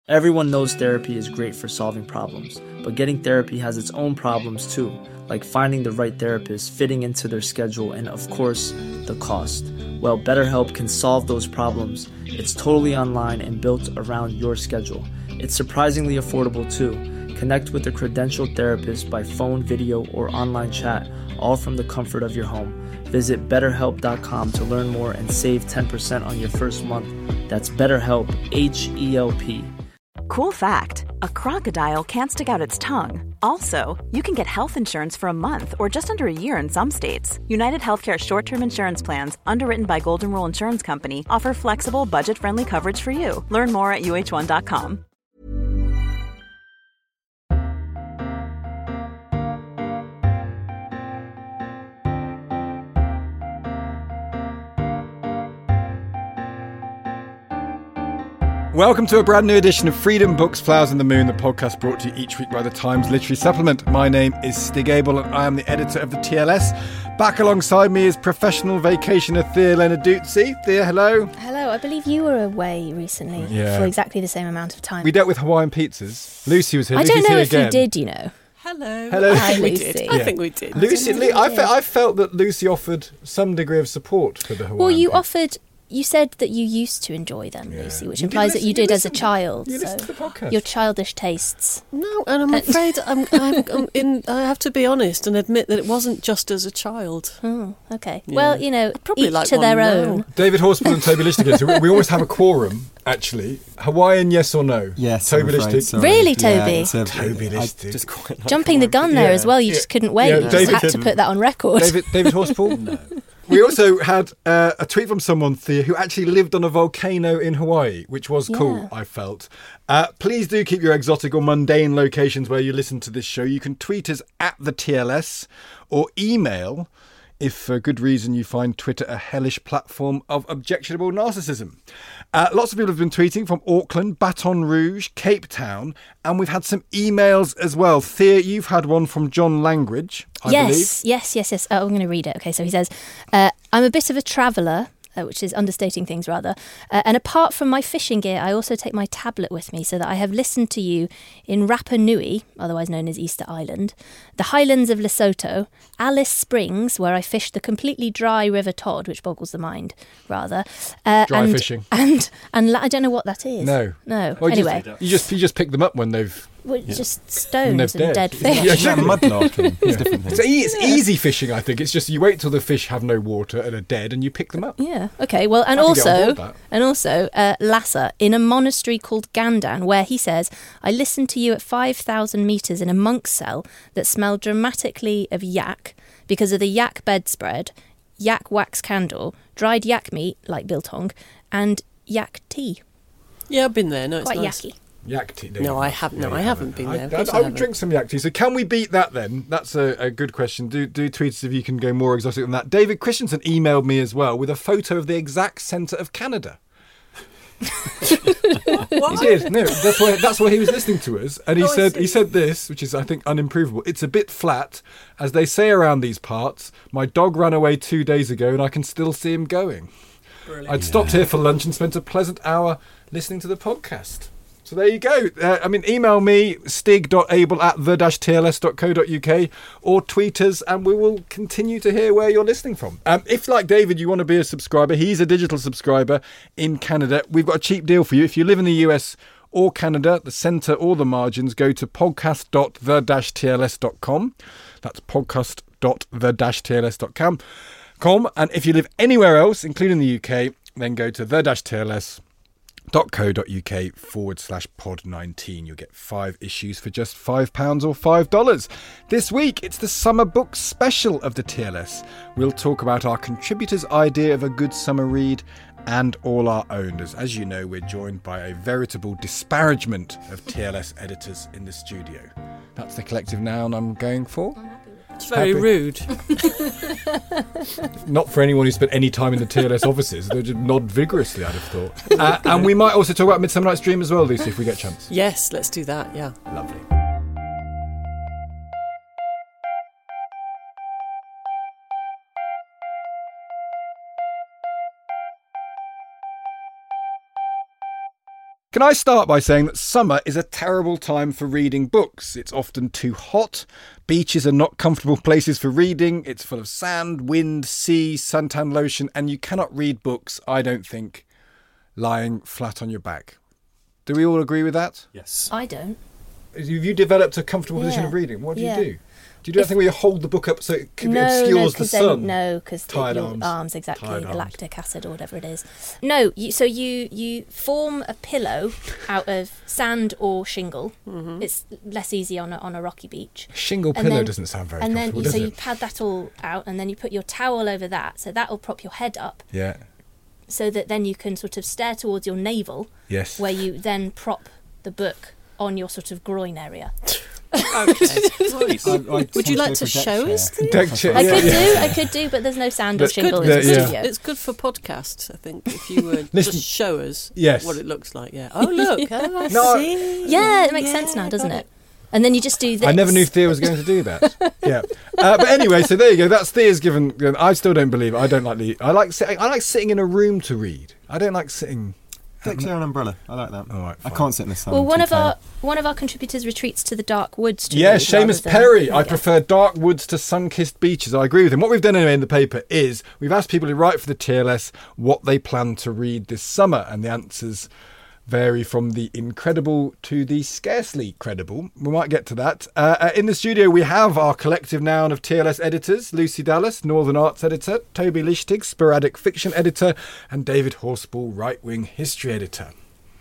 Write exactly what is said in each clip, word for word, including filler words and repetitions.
Everyone knows therapy is great for solving problems, but getting therapy has its own problems too, like finding the right therapist, fitting into their schedule, and of course, the cost. Well, BetterHelp can solve those problems. It's totally online and built around your schedule. It's surprisingly affordable too. Connect with a credentialed therapist by phone, video, or online chat, all from the comfort of your home. Visit better help dot com to learn more and save ten percent on your first month. That's BetterHelp, H E L P. Cool fact, a crocodile can't stick out its tongue. Also, you can get health insurance for a month or just under a year in some states. United Healthcare short-term insurance plans, underwritten by Golden Rule Insurance Company, offer flexible, budget-friendly coverage for you. Learn more at U H one dot com. Welcome to a brand new edition of Freedom Books, Flowers and the Moon, the podcast brought to you each week by the Times Literary Supplement. My name is Stig Abel and I am the editor of the T L S. Back alongside me is professional vacationer Thea Lenarduzzi. Thea, hello. Hello, I believe you were away recently Yeah. for exactly the same amount of time. We dealt with Hawaiian pizzas. Lucy was here. I don't Lucy's know here if again. you did, you know. Hello. Hello. I think we Lucy. did. Yeah. I think we did. Lucy, I don't know if I, you fe- did. I felt that Lucy offered some degree of support for the Hawaiian Well, you pizza. offered... You said that you used to enjoy them, Yeah. Lucy, which You did implies that listen- you did you as a listened- child. you so listened to the podcast. Your childish tastes. No, and I'm afraid I'm, I'm, I'm in. I have to be honest and admit that it wasn't just as a child. Oh, okay. Yeah. Well, you know, Probably each like to one their now. own. David Horspool and Toby Lichtigan. So we, we almost have a quorum, actually. Hawaiian, yes or no? Yes, Toby I'm afraid, Lichtigan. sorry. Really, Yeah, Toby? it's a- Toby I Lichtigan. just quite like Jumping the gun there Yeah. as well. You Yeah. just couldn't wait. Yeah, you just David had to didn't. put that on record. David, David Horspool? No. We also had uh, a tweet from someone, Thea, who actually lived on a volcano in Hawaii, which was cool, Yeah. I felt. Uh, please do keep your exotic or mundane locations where you listen to this show. You can tweet us at the T L S or email if for good reason you find Twitter a hellish platform of objectionable narcissism. Uh, lots of people have been tweeting from Auckland, Baton Rouge, Cape Town, and we've had some emails as well. Thea, you've had one from John Langridge, I yes, believe. yes, yes, yes. Oh, I'm going to read it. Okay, so he says, uh, I'm a bit of a traveller, uh, which is understating things rather. Uh, and apart from my fishing gear, I also take my tablet with me so that I have listened to you in Rapa Nui, otherwise known as Easter Island, the highlands of Lesotho, Alice Springs, where I fished the completely dry River Todd, which boggles the mind, rather. Uh, Dry and, fishing. And, and la- I don't know what that is. No. No. Well, you anyway, just, you just you just pick them up when they've... well, just When stones they're and dead. dead fish. Yeah, Yeah, exactly. mudlarking. It's different It's, things. e- it's easy fishing, I think. It's just you wait till the fish have no water and are dead, and you pick them up. Yeah. Okay. Well, and I can get on also, board that. and also, uh, Lhasa in a monastery called Gandan, where he says, "I listened to you at five thousand meters in a monk's cell that smelled dramatically of yak because of the yak bedspread, yak wax candle, dried yak meat like biltong, and yak tea. Yeah, I've been there. No, it's Quite nice. yacky." Yak tea. No, I haven't. No, you I haven't been there. I, Of I, course I I would haven't. drink some yak tea. So can we beat that then? That's a, a good question. Do do tweet us if you can go more exotic than that. David Christensen emailed me as well with a photo of the exact centre of Canada. He did. No, that's why that's why he was listening to us, and he Oh, I said see. he said this, which is I think unimprovable. It's a bit flat, as they say around these parts. My dog ran away two days ago, and I can still see him going. Brilliant. I'd stopped here for lunch and spent a pleasant hour listening to the podcast. So there you go. Uh, I mean, email me, stig.able at the-tls.co.uk or tweet us and we will continue to hear where you're listening from. Um, if, like David, you want to be a subscriber, he's a digital subscriber in Canada, we've got a cheap deal for you. If you live in the U S or Canada, the centre or the margins, go to podcast dot the dash t l s dot com. That's podcast dot the dash t l s dot com. And if you live anywhere else, including the U K, then go to the-tls.co.uk forward slash pod 19. You'll get five issues for just five pounds or five dollars. This week, it's the summer book special of the T L S. We'll talk about our contributors' idea of a good summer read and all our owners. As you know, we're joined by a veritable disparagement of T L S editors in the studio. That's the collective noun I'm going for. It's very Happy. rude. Not for anyone who spent any time in the T L S offices. They'll just nod vigorously, I'd have thought. Uh, and we might also talk about Midsummer Night's Dream as well, Lucy, if we get a chance. Yes, let's do that. Yeah. Lovely. Can I start by saying that summer is a terrible time for reading books? It's often too hot. Beaches are not comfortable places for reading. It's full of sand, wind, sea, suntan lotion, and you cannot read books, I don't think, lying flat on your back. Do we all agree with that? Yes. I don't. Have you developed a comfortable position Yeah. of reading? What do Yeah. you do? Do you do that If- thing where you hold the book up so it c- No, obscures no, the 'cause sun? then, no, because Tired your arms. arms, exactly, Tired the arms. lactic acid or whatever it is. No, you, so you you form a pillow out of sand or shingle. Mm-hmm. It's less easy on a, on a rocky beach. Shingle And pillow then- doesn't sound very and then comfortable, you, so does you it? pad that all out, and then you put your towel over that, so that will prop your head up, Yeah. so that then you can sort of stare towards your navel, Yes. where you then prop the book on your sort of groin area. Okay. Right. Would you like to show us? the- Deck chair. I Yeah, could yeah. do, I could do, but there's no sand or That's good. shingle in Yeah, the yeah. studio. It's good for podcasts, I think, if you would Listen- just show us Yes. what it looks like. Yeah. Oh, look. Oh, I No, I- see. Yeah, it makes Yeah, sense now, got doesn't it? And then you just do this. I never knew Thea was going to do that. Yeah, uh, but anyway, so there you go. That's Thea's given. I still don't believe it. I don't like the. I like sitting. I like sitting in a room to read. I don't like sitting. Deck chair and umbrella. I like that. All right, I fine. can't sit in the sun. Well, I'm one too of our pale. one of our contributors retreats to the dark woods. To Yeah, read Seamus rather than- Perry. I Yeah. prefer dark woods to sun-kissed beaches. I agree with him. What we've done anyway in the paper is we've asked people who write for the T L S what they plan to read this summer, and the answers vary from the incredible to the scarcely credible. We might get to that. Uh, uh, in the studio, we have our collective noun of T L S editors, Lucy Dallas, Northern Arts editor, Toby Lichtig, sporadic fiction editor, and David Horsball, right-wing history editor.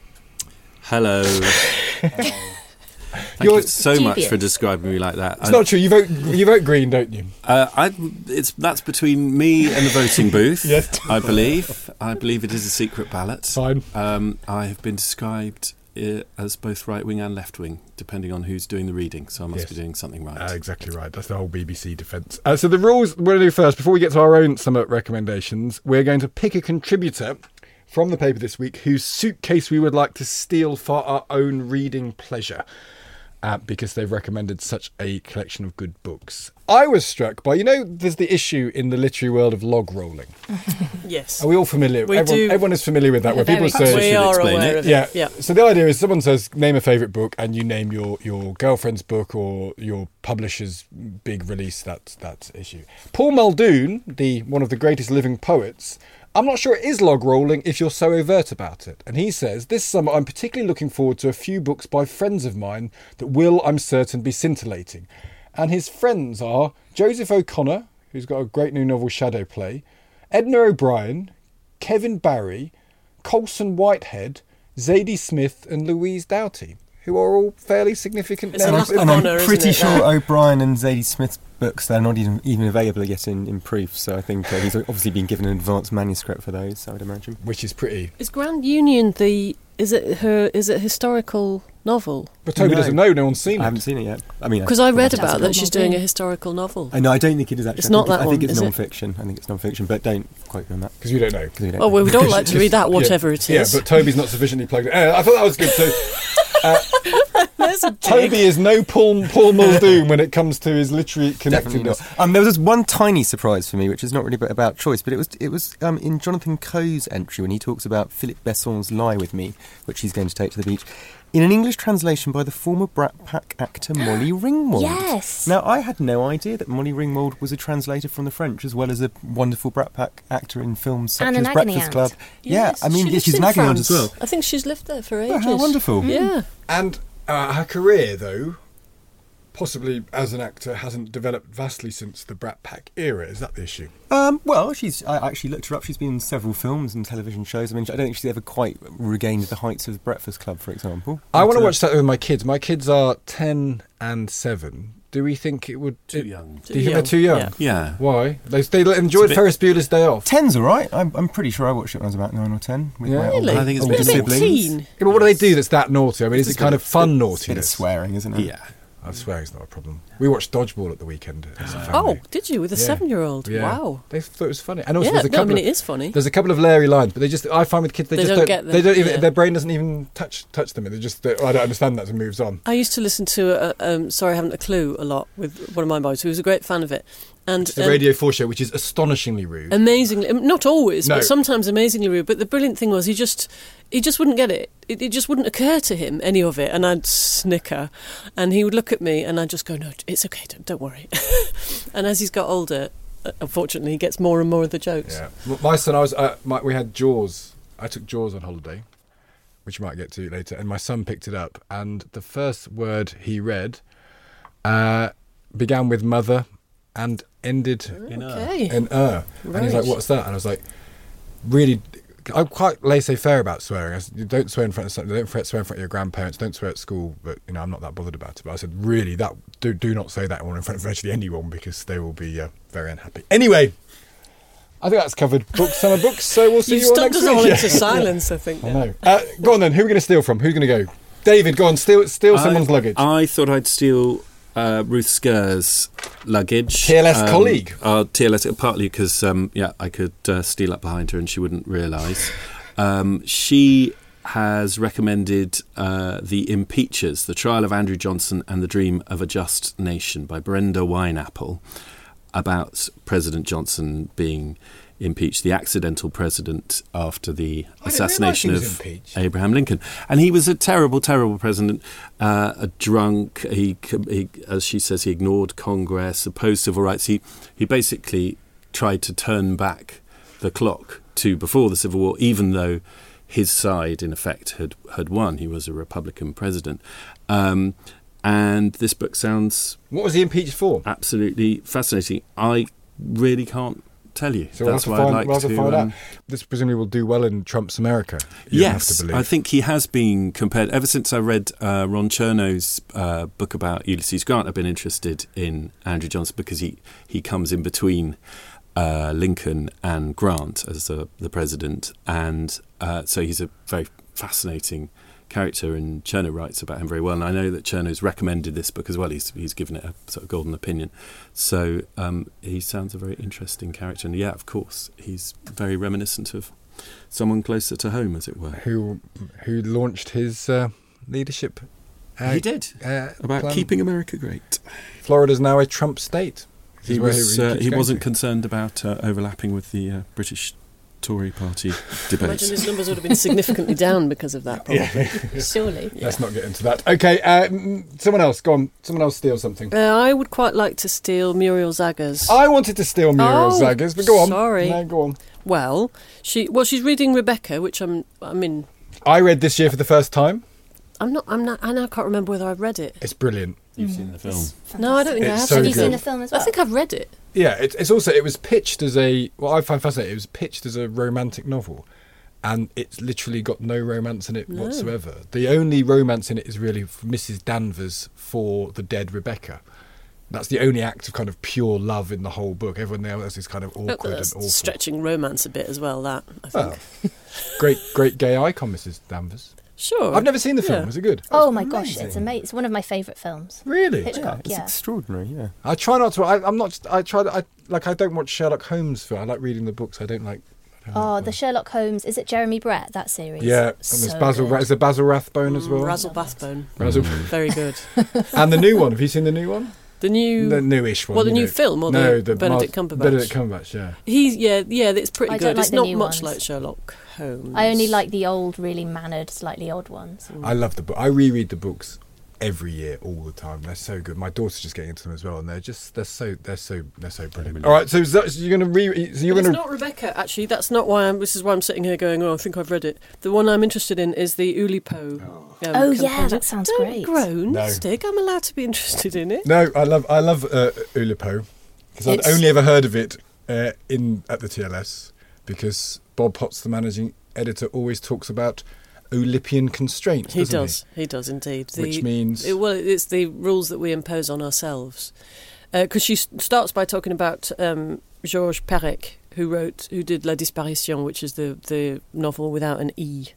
Hello. Thank You're you so much dubious. for describing me like that. It's not true. You vote. You vote Green, don't you? Uh, I, it's that's between me and the voting booth. Yes. I believe. I believe it is a secret ballot. Fine. Um, I have been described uh, as both right wing and left wing, depending on who's doing the reading. So I must Yes. be doing something right. Uh, exactly right. That's the whole B B C defence. Uh, so the rules we're going to do first, before we get to our own summer recommendations, we're going to pick a contributor from the paper this week whose suitcase we would like to steal for our own reading pleasure. Uh, because they've recommended such a collection of good books. I was struck by, you know, there's the issue in the literary world of log rolling. Yes. Are we all familiar? We everyone, do. everyone is familiar with that, where Very people much. say... We should are explain aware it. of it. Yeah. Yeah. So the idea is someone says, name a favourite book, and you name your, your girlfriend's book or your publisher's big release. That's that's issue. Paul Muldoon, the one of the greatest living poets, I'm not sure it is log rolling if you're so overt about it. And he says, this summer I'm particularly looking forward to a few books by friends of mine that will, I'm certain, be scintillating. And his friends are Joseph O'Connor, who's got a great new novel, Shadow Play, Edna O'Brien, Kevin Barry, Colson Whitehead, Zadie Smith and Louise Doughty, who are all fairly significant It's a names. lack of And I'm honour, isn't pretty it, sure that? O'Brien and Zadie Smith's books, they're not even, even available yet in, in proof, so I think uh, he's obviously been given an advanced manuscript for those, I would imagine. Which is pretty... Is Grand Union the? Is it her? Is it a historical novel? But Toby No. doesn't know, no one's seen I it. haven't seen it yet. I mean, Because I read That's about good that she's doing a Muldoon. historical novel. I know, I don't think it is actually. It's I not think that I think one, it's is it? non-fiction. I think it's non-fiction, but don't quote me on that. Because we don't know. 'Cause we don't Oh, know. well, we don't like to read that, Yeah. whatever it Yeah, is. but Toby's not sufficiently plugged in. Uh, I thought that was good. So There's a dig. Toby is no Paul, Paul Muldoon when it comes to his literary Definitely connectedness. not. Um, there was this one tiny surprise for me, which is not really about choice, but it was it was um, in Jonathan Coe's entry when he talks about Philip Besson's Lie With Me, which he's going to take to the beach, in an English translation by the former Brat Pack actor Molly Ringwald. Yes. Now, I had no idea that Molly Ringwald was a translator from the French, as well as a wonderful Brat Pack actor in films such And as an agony Breakfast aunt. Club. Yes, yeah, I mean, she yeah, lives she's in an agony aunt as France. well. I think she's lived there for Oh, ages. how wonderful. Yeah. And uh, her career, though, possibly as an actor, hasn't developed vastly since the Brat Pack era. Is that the issue? Um, well, she's. I actually looked her up. She's been in several films and television shows. I mean, I don't think she's ever quite regained the heights of Breakfast Club, for example. I want to But, uh, watch that with my kids. My kids are ten and seven. Do we think it would... Too it- young. Do you think they're too young? Yeah. Yeah. Why? They, they enjoyed bit- Ferris Bueller's Day Off. Ten's all right. I'm, I'm pretty sure I watched it when I was about nine or ten. With Yeah. my Really? older, I think it's older a bit siblings. teen. Yeah, but what do they do that's that naughty? I mean, is it It's kind a of fun It's a bit of naughtiness? swearing, isn't it? Yeah. I swear it's not a problem. We watched Dodgeball at the weekend as a Oh, family. did you? With a Yeah. seven-year-old? Yeah. Wow. They thought it was funny. And also Yeah, there's a no, I couple mean, of, it is funny. There's a couple of Larry lines, but they just I find with kids they, They just don't get them, they don't even yeah. their brain doesn't even touch touch them. They just they, I don't understand that and moves on. I used to listen to uh, um, Sorry I Haven't a Clue a lot with one of my boys who was a great fan of it. And the um, Radio four show, which is astonishingly rude. amazingly, um, not always, No. but sometimes amazingly rude. But the brilliant thing was he just he just wouldn't get it. it. It just wouldn't occur to him, any of it. And I'd snicker, and he would look at me, and I'd just go, "No, it's okay, don't, don't worry." And as he's got older, uh, unfortunately, he gets more and more of the jokes. Yeah. M- My son, I was, uh, my, we had Jaws. I took Jaws on holiday, which we might get to later, and my son picked it up, and the first word he read uh, began with mother and ended Okay. in er. And he's like, Right. what's that? And I was like, really, I'm quite laissez-faire about swearing. I said, you don't swear in front of something, don't swear in front of your grandparents, don't swear at school, but, you know, I'm not that bothered about it. But I said, really, that do, do not say that one in front of virtually anyone, because they will be uh, very unhappy. Anyway, I think that's covered books, summer books, so we'll see You've you all stunned next us week. all Yeah. into silence, I think. I know. Uh, go on then, who are we going to steal from? Who's going to go? David, go on, steal, steal someone's I, luggage. I thought I'd steal uh, Ruth Sker's luggage. T L S colleague. Uh, T L S, partly because, um, yeah, I could uh, steal up behind her and she wouldn't realise. Um, she has recommended uh, The Impeachers, The Trial of Andrew Johnson and the Dream of a Just Nation by Brenda Wineapple, about President Johnson being impeached, the accidental president after the I didn't assassination realise he was of impeached. Abraham Lincoln. And he was a terrible, terrible president, uh, a drunk. He, he, as she says, he ignored Congress, opposed civil rights. He, he basically tried to turn back the clock to before the Civil War, even though his side, in effect, had, had won. He was a Republican president. Um, and this book sounds What was he impeached for? absolutely fascinating. I really can't tell you. So we'll have That's to why find, I'd like we'll have to to. find um, out. This presumably will do well in Trump's America. You have Yes, to believe. I think he has been compared. Ever since I read uh, Ron Chernow's uh, book about Ulysses Grant, I've been interested in Andrew Johnson because he, he comes in between uh, Lincoln and Grant as the, the president. And uh, so he's a very fascinating character, and Chernow writes about him very well. And I know that Chernow's recommended this book as well. He's he's given it a sort of golden opinion. So um, he sounds a very interesting character. And yeah, of course, he's very reminiscent of someone closer to home, as it were. Who who launched his uh, leadership? Uh, he did. uh, About plan. keeping America great. Florida's now a Trump state. This He is where was. Uh, keeps he going wasn't to. concerned about uh, overlapping with the uh, British Tory Party Imagine debates. his numbers would have been significantly down because of that, probably. Yeah. Surely. Let's not get into that. Okay, uh, mm, someone else. Go on. Someone else steal something. Uh, I would quite like to steal Muriel Zaga's. I wanted to steal Muriel Oh, Zaga's, but go on. sorry. No, go on. Well, she well she's reading Rebecca, which I'm I mean I read this year for the first time. I'm not I'm not I now can't remember whether I've read it. It's brilliant. You've seen the film. No, I don't think I It's have. so Have you good. seen the film as well? I think I've read it. Yeah, it's, it's also it was pitched as a what I find fascinating. It was pitched as a romantic novel, and it's literally got no romance in it No. whatsoever. The only romance in it is really Missus Danvers for the dead Rebecca. That's the only act of kind of pure love in the whole book. Everyone else is kind of But awkward and that's awful. stretching romance a bit as well. That I think. Well, great, great gay icon, Missus Danvers. Sure. I've never seen the film. Yeah. Was it good? Oh It's my gosh, amazing. it's amazing. It's one of my favourite films. Really? Hitchcock, It's yeah. extraordinary, yeah. I try not to. I, I'm not. I try. I like. I don't watch Sherlock Holmes film. I like reading the books. I don't like. I don't Oh, like the Sherlock Holmes. Is it Jeremy Brett, that series? Yeah, and So there's Basil. good. Is there Basil Rathbone as well? Mm, Razzle Bathbone. Basil- Very good. and the new one. Have you seen the new one? The new The newish one. Well, the you new know. film or no, the Benedict Mar- Cumberbatch? Benedict Cumberbatch. Yeah. He's yeah, yeah, it's pretty I good. don't like It's the not new much ones. like Sherlock Holmes. I only like the old, really mannered, slightly odd ones. I love the book. I reread the books every year, all the time. They're so good. My daughter's just getting into them as well, and they're just they're so they're so they're so brilliant. All right, so, is that, so you're going to re? So you're But it's going to. not Rebecca, actually. That's not why I'm. This is why I'm sitting here going, "Oh, I think I've read it." The one I'm interested in is the Oulipo. Um, Oh, yeah, composer. that sounds Don't great. groan, No. Stig. I'm allowed to be interested in it. No, I love I love uh, Oulipo because I'd It's- only ever heard of it uh, in at the T L S because Bob Potts, the managing editor, always talks about Oulipian constraints. He doesn't does. He? does indeed. The- Which means it- well, it's the rules that we impose on ourselves. Because she s- starts by talking about um, Georges Perec, who wrote, who did La Disparition, which is the the novel without an e.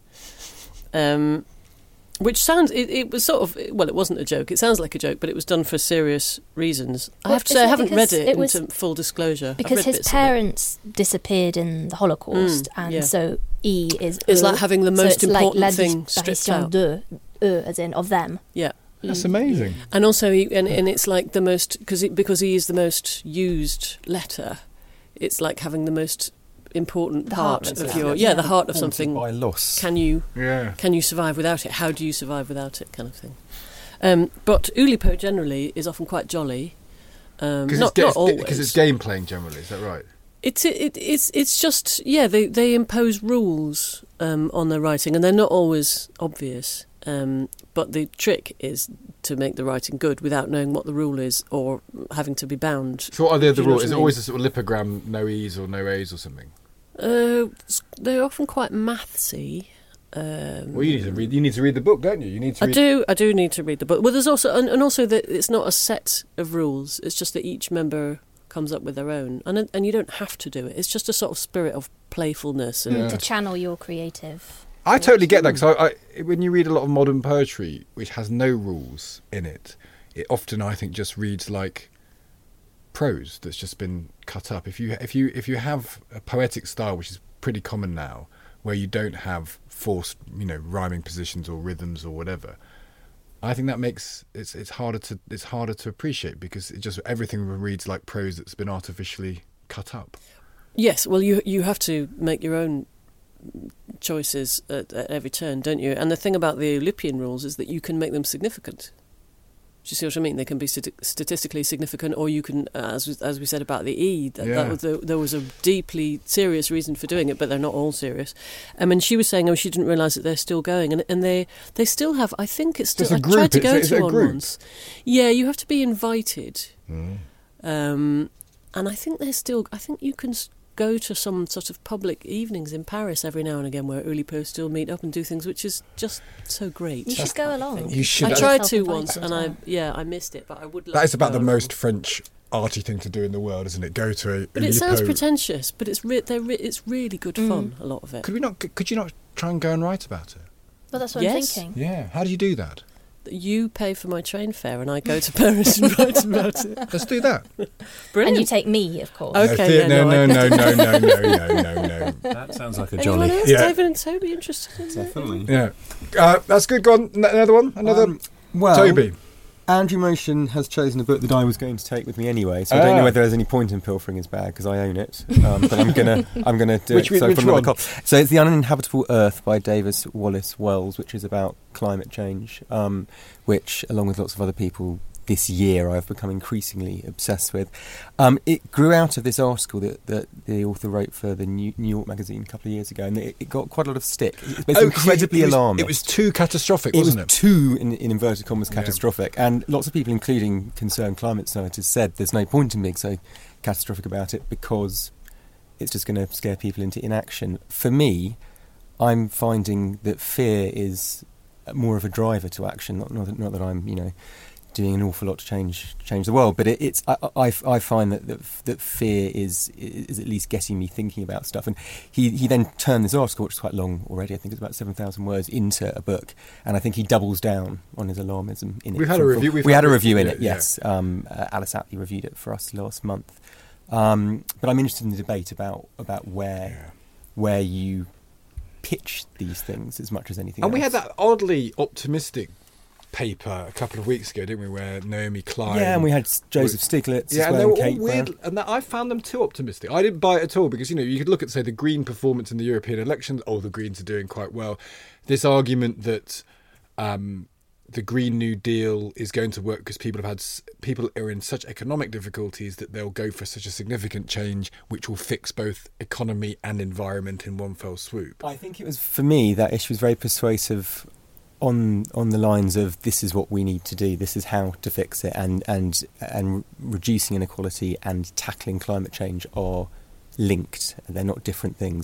Um, which sounds, it, it was sort of, well, it wasn't a joke. It sounds like a joke, but it was done for serious reasons. I Well, have to is say, I it haven't read because it, it was- into full disclosure. I've Because read his bits of it. parents disappeared in the Holocaust, Mm, and yeah. so E is It's E, like having the so most it's like important la thing stripped disparition out. de, E, as in of them. Yeah. That's amazing. And also, he, and, and it's like the most, because because he is the most used letter, it's like having the most important The part heart of of your, it. yeah, Yeah. the heart of Haunted something. by loss. Can you Yeah. can you survive without it? How do you survive without it? Kind of thing. Um, but Oulipo generally is often quite jolly. Um, Because not it's, not always. because it's game playing generally, is that right? It's it, it, it's it's just yeah they they impose rules um, on their writing, and they're not always obvious. Um, but the trick is to make the writing good without knowing what the rule is or having to be bound. So what are the other Do you know rules? what Is I it mean? always a sort of lipogram, no E's or no A's or something? Uh, s- they're often quite mathsy. Um, Well, you need to read. You need to read the book, don't you? You need to. I read do. I do need to read the book. Well, there's also, and, and also that it's not a set of rules. It's just that each member comes up with their own, and and you don't have to do it. It's just a sort of spirit of playfulness. And Yeah. To channel your creative. I totally get that because I, I, when you read a lot of modern poetry which has no rules in it, it often I think just reads like prose that's just been cut up. If you if you if you have a poetic style which is pretty common now, where you don't have forced you know rhyming positions or rhythms or whatever, I think that makes it's it's harder to it's harder to appreciate because it just everything reads like prose that's been artificially cut up. yes, well, you you have to make your own choices at, at every turn, don't you? And the thing about the Oulipian rules is that you can make them significant. Do you see what I mean? They can be stati- statistically significant, or you can, uh, as as we said about the E, that, Yeah. that was a, there was a deeply serious reason for doing it, but they're not all serious. Um, and she was saying, oh, she didn't realise that they're still going, and and they they still have. I think it's still. It's a I group, tried to it's go a- is it to a one group? once. Yeah, you have to be invited, Mm. um, and I think they're still. I think you can. s- Go to some sort of public evenings in Paris every now and again where Oulipo still meet up and do things, which is just so great. You should go along. You should. I That- tried to Self-invited once, as and well. I yeah, I missed it. But I would. Love That is to about go the along. most French arty thing to do in the world, isn't it? Go to a. But it sounds Oulipo- pretentious. But it's re- they're re- it's really good Mm. fun. A lot of it. Could we not? Could you not try and go and write about it? Well, that's what Yes. I'm thinking. Yeah. How do you do that? You pay for my train fare, and I go to Paris and write about it. Let's do that. Brilliant. And you take me, of course. Okay, no, yeah, no, no, no, I- no, no, no, no, no, no, no. That sounds like a Anyone jolly. else? Yeah. David and Toby interested in that? Definitely. Yeah, uh, that's good. Go on. N- another one. Another. Um, well, Toby. Andrew Motion has chosen a book that I was going to take with me anyway, so I don't Ah. know whether there's any point in pilfering his bag because I own it. Um, but I'm gonna, I'm gonna do Which- it. So which from another one? cop. So it's The Uninhabitable Earth by Davis Wallace Wells, which is about climate change, um, which, along with lots of other people this year, I've become increasingly obsessed with. Um, it grew out of this article that, that the author wrote for the New, New York magazine a couple of years ago, and it, it got quite a lot of stick. It's Oh, 'cause incredibly it was, alarming. It was too catastrophic, It was wasn't it? too, in, in inverted commas, Yeah. catastrophic. And lots of people, including concerned climate scientists, said there's no point in being so catastrophic about it because it's just going to scare people into inaction. For me, I'm finding that fear is more of a driver to action. Not, not, that, not that I'm, you know, doing an awful lot to change change the world, but it, it's I, I, I find that, that that fear is is at least getting me thinking about stuff. And he, he then turned this article, which is quite long already, I think it's about seven thousand words, into a book, and I think he doubles down on his alarmism in it. We've had a From- review- from- we've we had had a a- review in yeah, it, yeah. yes. Um, uh, Alice Atley reviewed it for us last month. Um, but I'm interested in the debate about about where where you pitch these things as much as anything And else. we had that oddly optimistic paper a couple of weeks ago, didn't we? Where Naomi Klein. Yeah, and we had s- Joseph Stiglitz Yeah, as and well, they were and all Kate weird, Brown. and that, I found them too optimistic. I didn't buy it at all because you know you could look at say the Green performance in the European elections. Oh, the Greens are doing quite well. This argument that um, the Green New Deal is going to work because people have had s- people are in such economic difficulties that they'll go for such a significant change which will fix both economy and environment in one fell swoop. I think it was, for me, that issue was very persuasive on on the lines of this is what we need to do, this is how to fix it, and and and reducing inequality and tackling climate change are linked. They're not different things.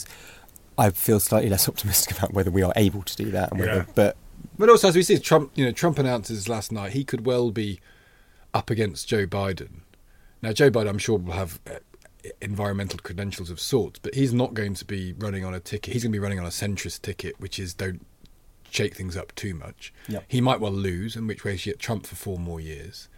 I feel slightly less optimistic about whether we are able to do that, and whether, Yeah. but But also, as we see, Trump, you know, Trump announces last night he could well be up against Joe Biden. Now, Joe Biden, I'm sure, will have uh, environmental credentials of sorts, but he's not going to be running on a ticket. He's going to be running on a centrist ticket, which is don't shake things up too much. Yep. He might well lose, in which case you get Trump for four more years.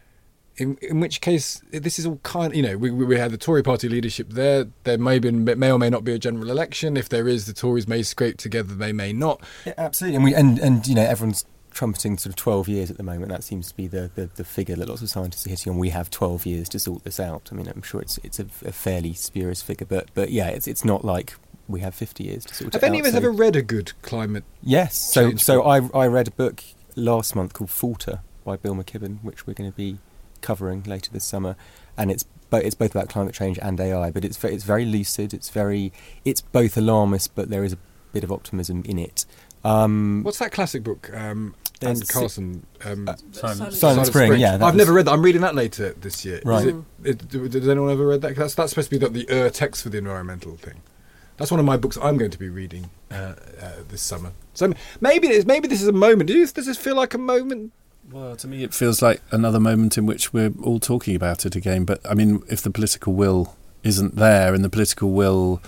In in which case, this is all kind. You know, we we had the Tory party leadership there. There may be may or may not be a general election. If there is, the Tories may scrape together. They may not. yeah, absolutely. And we and and you know everyone's trumpeting sort of twelve years at the moment. That seems to be the, the, the figure that lots of scientists are hitting on. We have twelve years to sort this out. I mean, I'm sure it's it's a, a fairly spurious figure, but but yeah, it's it's not like we have fifty years to sort Have it out. any of us so- ever read a good climate? Yes. So change so book? I I read a book last month called Falter by Bill McKibben, which we're going to be covering later this summer, and it's but it's both about climate change and A I. But it's ve- it's very lucid. It's very it's both alarmist, but there is a bit of optimism in it. Um, What's that classic book? Um, There's Anne Carson. Um, uh, Silent, Silent Spring, yeah. that I've was- never read that. I'm reading that later this year. Is Right. it, it, did anyone ever read that? 'Cause That's, that's supposed to be the, the Ur text for the environmental thing. That's one of my books I'm going to be reading uh, uh, this summer. So maybe it is, maybe this is a moment. Do you, does this feel like a moment? Well, to me, it feels like another moment in which we're all talking about it again. But I mean, if the political will isn't there, and the political will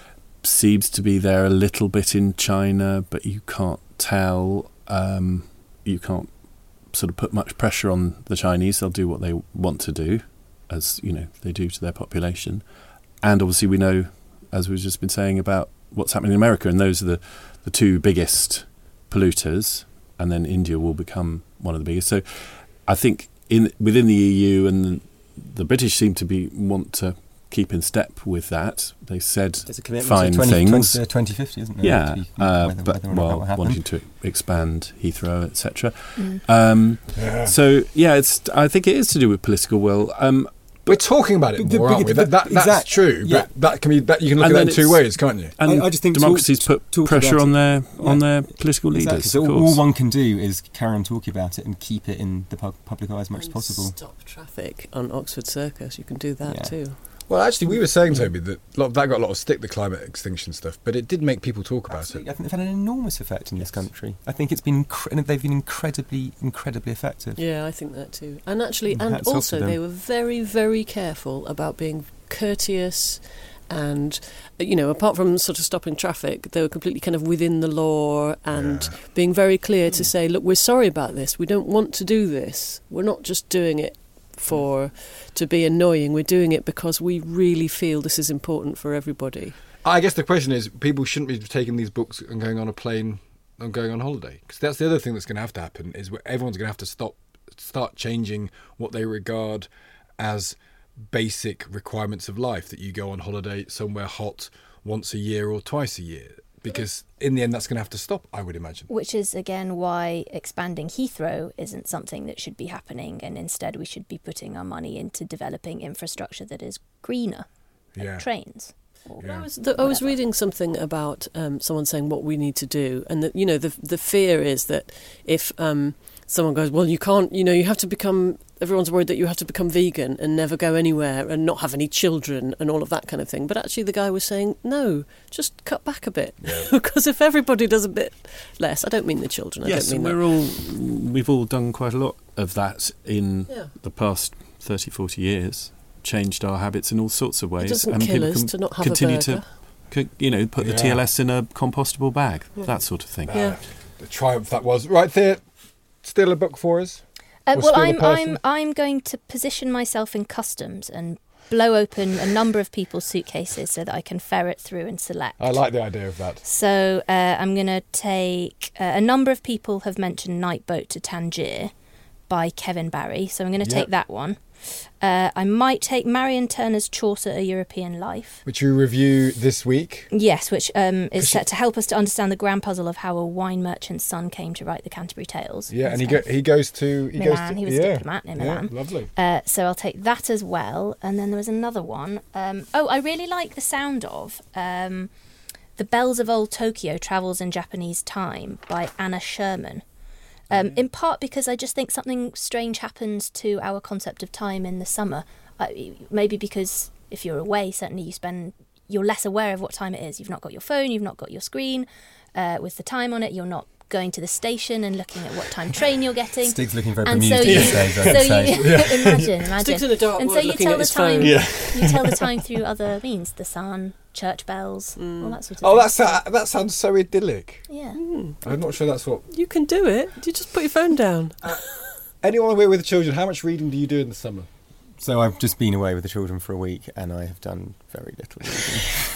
seems to be there a little bit in China, but you can't tell, um, you can't sort of put much pressure on the Chinese. They'll do what they want to do, as you know they do to their population. And obviously, we know, as we've just been saying, about what's happening in America, and those are the, the two biggest polluters, and then India will become one of the biggest. So I think in within the E U and the, the British seem to be want to keep in step with that. They said There's a commitment fine to twenty, things. twenty, uh, twenty fifty, isn't there? Yeah, To be- uh, whether- but whether or not that well, will happen. wanting to expand Heathrow, et cetera. Mm. Um, Yeah. so yeah, it's. I think it is to do with political will. Um, We're talking about it But the- more, but aren't we? the- That, that, that's exact- true, yeah. but that can be that you can look And at that then in two it's- ways, can't you? and I- I just think democracies talk- put talk pressure about on it. their on Yeah. their political leaders. Exactly. So of all course. one can do is carry on talking about it and keep it in the pub- public eye as much as And possible. Stop traffic on Oxford Circus. You can do that Yeah. too. Well, actually, we were saying, Toby, that a lot, that got a lot of stick, the climate extinction stuff, but it did make people talk about Absolutely. it. I think they've had an enormous effect in this country. I think it's been incre- they've been incredibly, incredibly effective. Yeah, I think that too. And actually, And and hats off also to them. they were very, very careful about being courteous and, you know, apart from sort of stopping traffic, they were completely kind of within the law and Yeah. being very clear to say, look, we're sorry about this. We don't want to do this. We're not just doing it for to be annoying. We're doing it because we really feel this is important for everybody. I guess the question is, people shouldn't be taking these books and going on a plane and going on holiday, because that's the other thing that's going to have to happen, is where everyone's going to have to stop, start changing what they regard as basic requirements of life, that you go on holiday somewhere hot once a year or twice a year, because in the end that's going to have to stop, I would imagine. Which is, again, why expanding Heathrow isn't something that should be happening, and instead we should be putting our money into developing infrastructure that is greener, like Yeah. trains. Or Yeah. I was the, I was whatever. reading something about um, someone saying what we need to do, and that, you know, the the fear is that if um, someone goes, well, you can't, you know, you have to become. Everyone's worried that you have to become vegan and never go anywhere and not have any children and all of that kind of thing. But actually, the guy was saying, no, just cut back a bit, because if everybody does a bit less, I don't mean the children. I Yes, don't and mean we're all we've all done quite a lot of that in Yeah. the past thirty, forty years. Changed our habits in all sorts of ways. It doesn't and kill people us can to not have continue a burger. to, co- you know, put the Yeah. T L S in a compostable bag, Yeah. that sort of thing. Yeah. The triumph that was. Right, there, still a book for us? Uh, Or well, still the I'm person? I'm I'm going to position myself in customs and blow open a number of people's suitcases so that I can ferret through and select. I like the idea of that. So uh, I'm going to take uh, a number of people have mentioned Night Boat to Tangier by Kevin Barry, so I'm going to Yep. take that one. Uh, I might take Marion Turner's Chaucer, A European Life. Which we review this week. Yes, which um, is Cause set to help us to understand the grand puzzle of how a wine merchant's son came to write the Canterbury Tales. Yeah, and he instead go, he goes to he goes Milan. to, He was a yeah, diplomat in yeah, Milan. lovely. Uh, so I'll take that as well. And then there was another one. Um, oh, I really like the sound of um, The Bells of Old Tokyo Travels in Japanese Time by Anna Sherman. Um, in part because I just think something strange happens to our concept of time in the summer. Uh, maybe because if you're away, certainly you spend, you're less aware of what time it is. You've not got your phone, you've not got your screen uh, with the time on it. You're not going to the station and looking at what time train you're getting. Stig's looking very And bemused so these you- days, I so would say. you imagine, imagine. Sticks in a dark and so wood you looking tell at the his time. phone. Yeah. You tell the time through other means: the sun, church bells, all that sort of. Oh, thing. that's uh, that sounds so idyllic. yeah. I'm not sure that's what. You can do it. You just put your phone down. Anyone away with children? How much reading do you do in the summer? So I've just been away with the children for a week, and I have done very little reading.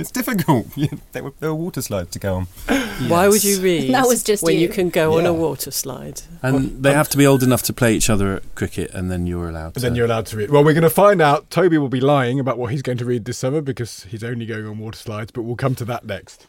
It's difficult. There were, there were water slides to go on. Why would you read That was just when you. you can go on Yeah. a water slide? And they have to be old enough to play each other at cricket, and then you're allowed to. Then you're allowed to read. Well, we're going to find out. Toby will be lying about what he's going to read this summer because he's only going on water slides, but we'll come to that next.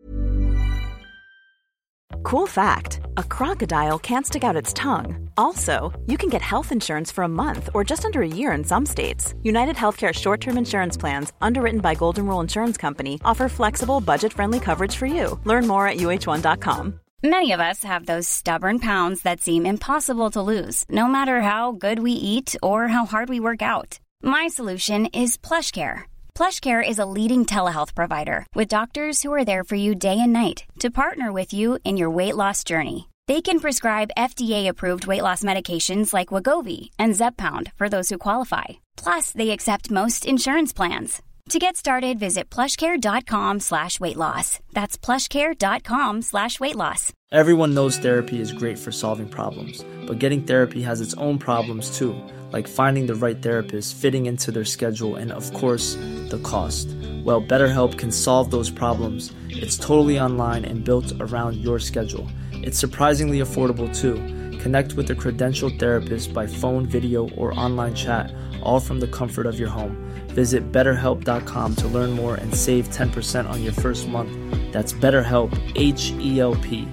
Cool fact, a crocodile can't stick out its tongue. Also, you can get health insurance for a month or just under a year in some states. United Healthcare short-term insurance plans, underwritten by Golden Rule Insurance Company, offer flexible, budget-friendly coverage for you. Learn more at U H one dot com. Many of us have those stubborn pounds that seem impossible to lose, no matter how good we eat or how hard we work out. My solution is PlushCare. PlushCare is a leading telehealth provider with doctors who are there for you day and night to partner with you in your weight loss journey. They can prescribe F D A-approved weight loss medications like Wegovy and Zepbound for those who qualify. Plus, they accept most insurance plans. To get started, visit plushcare.com slash weight loss. That's plushcare.com slash weight loss. Everyone knows therapy is great for solving problems, but getting therapy has its own problems too, like finding the right therapist, fitting into their schedule, and of course, the cost. Well, BetterHelp can solve those problems. It's totally online and built around your schedule. It's surprisingly affordable too. Connect with a credentialed therapist by phone, video, or online chat, all from the comfort of your home. Visit better help dot com to learn more and save ten percent on your first month. That's BetterHelp, H E L P.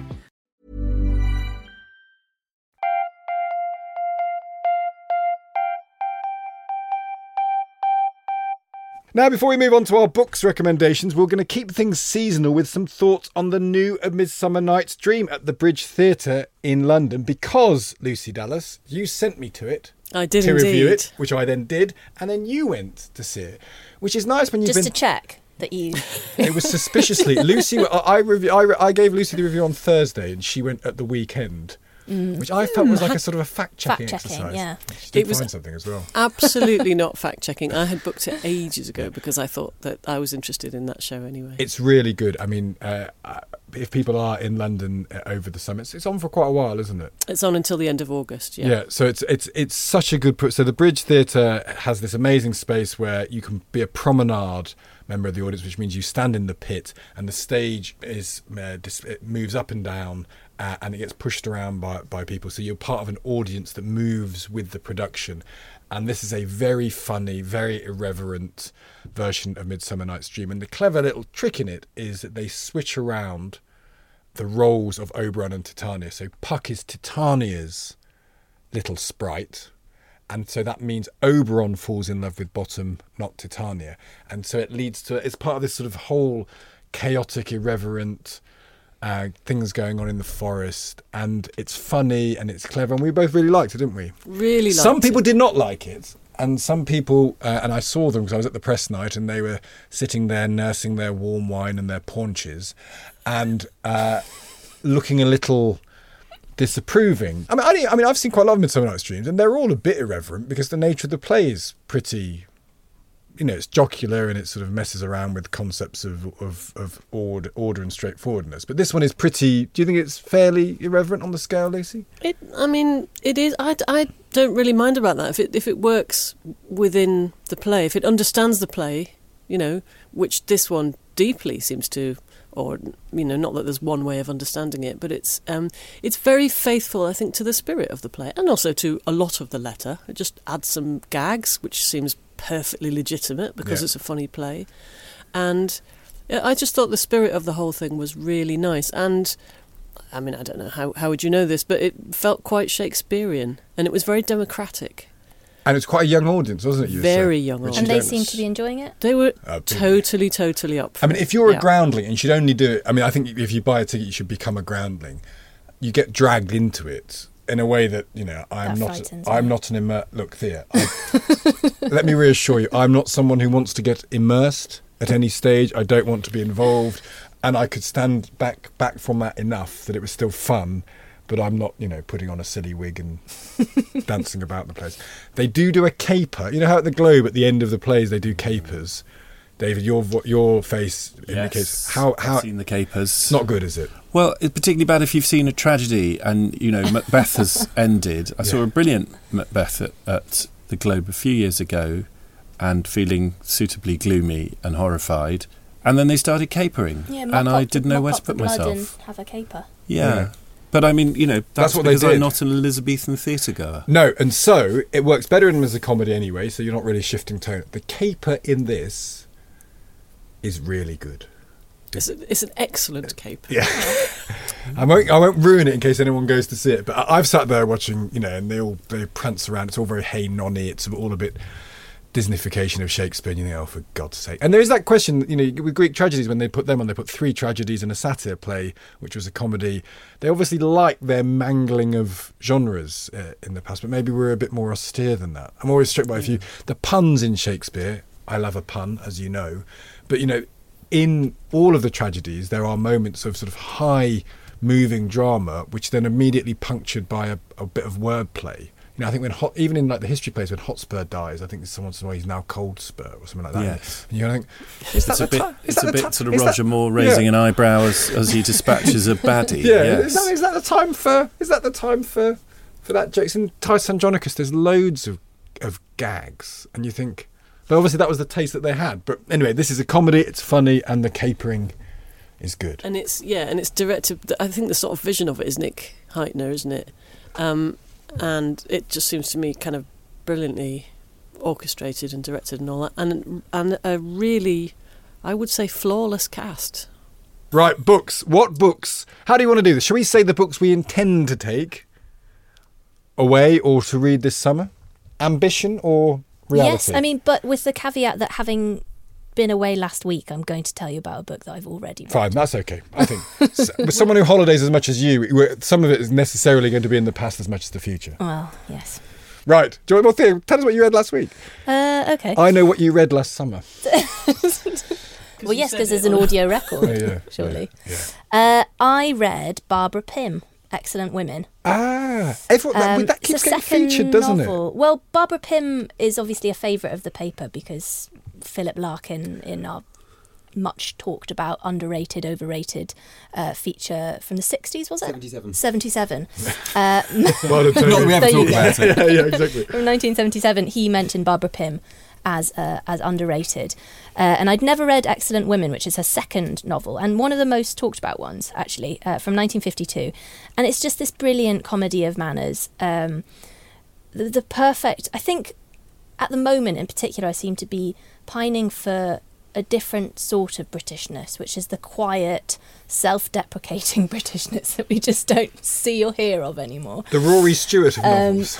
Now, before we move on to our books recommendations, we're going to keep things seasonal with some thoughts on the new A Midsummer Night's Dream at the Bridge Theatre in London, because, Lucy Dallas, you sent me to it. I did to indeed. review it, which I then did, and then you went to see it, which is nice when you've Just been... to check that you... It was suspiciously... Lucy, I, I, review, I, I gave Lucy the review on Thursday, and she went at the weekend. Mm. Which I felt was like a sort of a fact-checking Fact-checking, exercise. yeah. She did It was find something as well. Absolutely not fact-checking. I had booked it ages ago because I thought that I was interested in that show anyway. It's really good. I mean, uh, if people are in London uh, over the summer, it's, it's on for quite a while, isn't it? It's on until the end of August, yeah. Yeah, so it's it's it's such a good... Pro- so the Bridge Theatre has this amazing space where you can be a promenade member of the audience, which means you stand in the pit and the stage is uh, dis- it moves up and down. Uh, and it gets pushed around by, by people. So you're part of an audience that moves with the production. And this is a very funny, very irreverent version of Midsummer Night's Dream. And the clever little trick in it is that they switch around the roles of Oberon and Titania. So Puck is Titania's little sprite. And so that means Oberon falls in love with Bottom, not Titania. And so it leads to... It's part of this sort of whole chaotic, irreverent... Uh, things going on in the forest, and it's funny and it's clever, and we both really liked it, didn't we? Really liked it. Some people did not like it, and some people, uh, and I saw them because I was at the press night, and they were sitting there nursing their warm wine and their paunches, and uh, looking a little disapproving. I mean, I, I mean, I've seen quite a lot of Midsummer Night's Dreams, and they're all a bit irreverent because the nature of the play is pretty... You know, it's jocular and it sort of messes around with concepts of of, of order, order and straightforwardness. But this one is pretty... Do you think it's fairly irreverent on the scale, Lucy? It, I mean, it is. I, I don't really mind about that. If it if it works within the play, if it understands the play, you know, which this one deeply seems to, or you know, not that there's one way of understanding it, but it's um, it's very faithful, I think, to the spirit of the play, and also to a lot of the letter. It just adds some gags, which seems perfectly legitimate because Yeah. it's a funny play, and I just thought the spirit of the whole thing was really nice. And I mean, I don't know how how would you know this, but it felt quite Shakespearean, and it was very democratic. And it's quite a young audience, wasn't it? You Very said? young Which audience. And you they don't- seem to be enjoying it? They were Uh, big- totally, totally up for I mean, it. if you're Yeah. a groundling, and you should only do it... I mean, I think if you buy a ticket, you should become a groundling. You get dragged into it in a way that, you know, I'm That not... frightens I'm me. not an immer... Look, Thea, I, let me reassure you, I'm not someone who wants to get immersed at any stage. I don't want to be involved. And I could stand back back from that enough that it was still fun, but I'm not, you know, putting on a silly wig and dancing about the place. They do do a caper. You know how at the Globe, at the end of the plays, they do capers? David, your vo- your face indicates how... how I've seen the capers. It's not good, is it? Well, it's particularly bad if you've seen a tragedy and, you know, Macbeth has ended. I saw Yeah. a brilliant Macbeth at, at the Globe a few years ago and feeling suitably gloomy and horrified. And then they started capering, Yeah, and mop I up- didn't know mop where up to put the blood myself. and have a caper. Yeah. Yeah. But I mean, you know, that's, That's what they because I'm did. not an Elizabethan theatre goer. No, and so it works better in them as a comedy anyway, so you're not really shifting tone. The caper in this is really good. It's, a, it's an excellent cape. Yeah. I won't I won't ruin it in case anyone goes to see it, but I- I've sat there watching, you know, and they all they prance around. It's all very hey nonny. It's all a bit Disneyfication of Shakespeare, and you think, oh, for God's sake. And there is that question, you know, with Greek tragedies, when they put them on, they put three tragedies and a satyr play, which was a comedy. They obviously like their mangling of genres uh, in the past, but maybe we're a bit more austere than that. I'm always struck by a few, the puns in Shakespeare. I love a pun, as you know. But, you know, in all of the tragedies, there are moments of sort of high moving drama, which then immediately punctured by a, a bit of wordplay. You know, I think when Hot, even in like the history plays, when Hotspur dies, I think there's someone saying, well, he's now Cold Spur or something like that. Yes. And you think, is that It's the a bit, time? Is it's that a the bit ti- sort of is Roger that- Moore raising yeah. an eyebrow as, as he dispatches a baddie. Yeah, yes. is, that, is that the time for? Is that the time for for that joke? In Titus Andronicus, there's loads of of gags, and you think, but obviously that was the taste that they had. But anyway, this is a comedy. It's funny, and the capering is good. And it's yeah, and it's directed. I think the sort of vision of it is Nick Heitner, isn't it? Um, and it just seems to me kind of brilliantly orchestrated and directed and all that, and and a really, I would say, flawless cast. Right, books. What books? How do you want to do this? Shall we say the books we intend to take away or to read this summer? Ambition or reality? Yes, I mean, but with the caveat that having been away last week, I'm going to tell you about a book that I've already read. Fine, that's okay. I think S- with someone who holidays as much as you, we're- some of it is necessarily going to be in the past as much as the future. Well, yes. Right. Do you want more? Theo, tell us what you read last week. Uh, okay. I know what you read last summer. Well, yes, because there's an audio record, Oh, yeah, surely. yeah, Uh, I read Barbara Pym, Excellent Women. Ah, everyone, that, Um, that it's keeps a getting second featured, doesn't novel. Well, Barbara Pym is obviously a favourite of the paper because Philip Larkin, in our much talked about, underrated, overrated uh, feature from the sixties, was it? seventy-seven. seventy-seven. uh, it? Well done, Tony. Not that we ever There you talk about it. yeah, yeah, exactly. from nineteen seventy-seven, he mentioned Barbara Pym as uh, as underrated. Uh, and I'd never read Excellent Women, which is her second novel, and one of the most talked about ones, actually, uh, from nineteen fifty-two. And it's just this brilliant comedy of manners. Um, the, the perfect... I think at the moment in particular, I seem to be pining for a different sort of Britishness, which is the quiet, self-deprecating Britishness that we just don't see or hear of anymore. The Rory Stewart of Um, novels.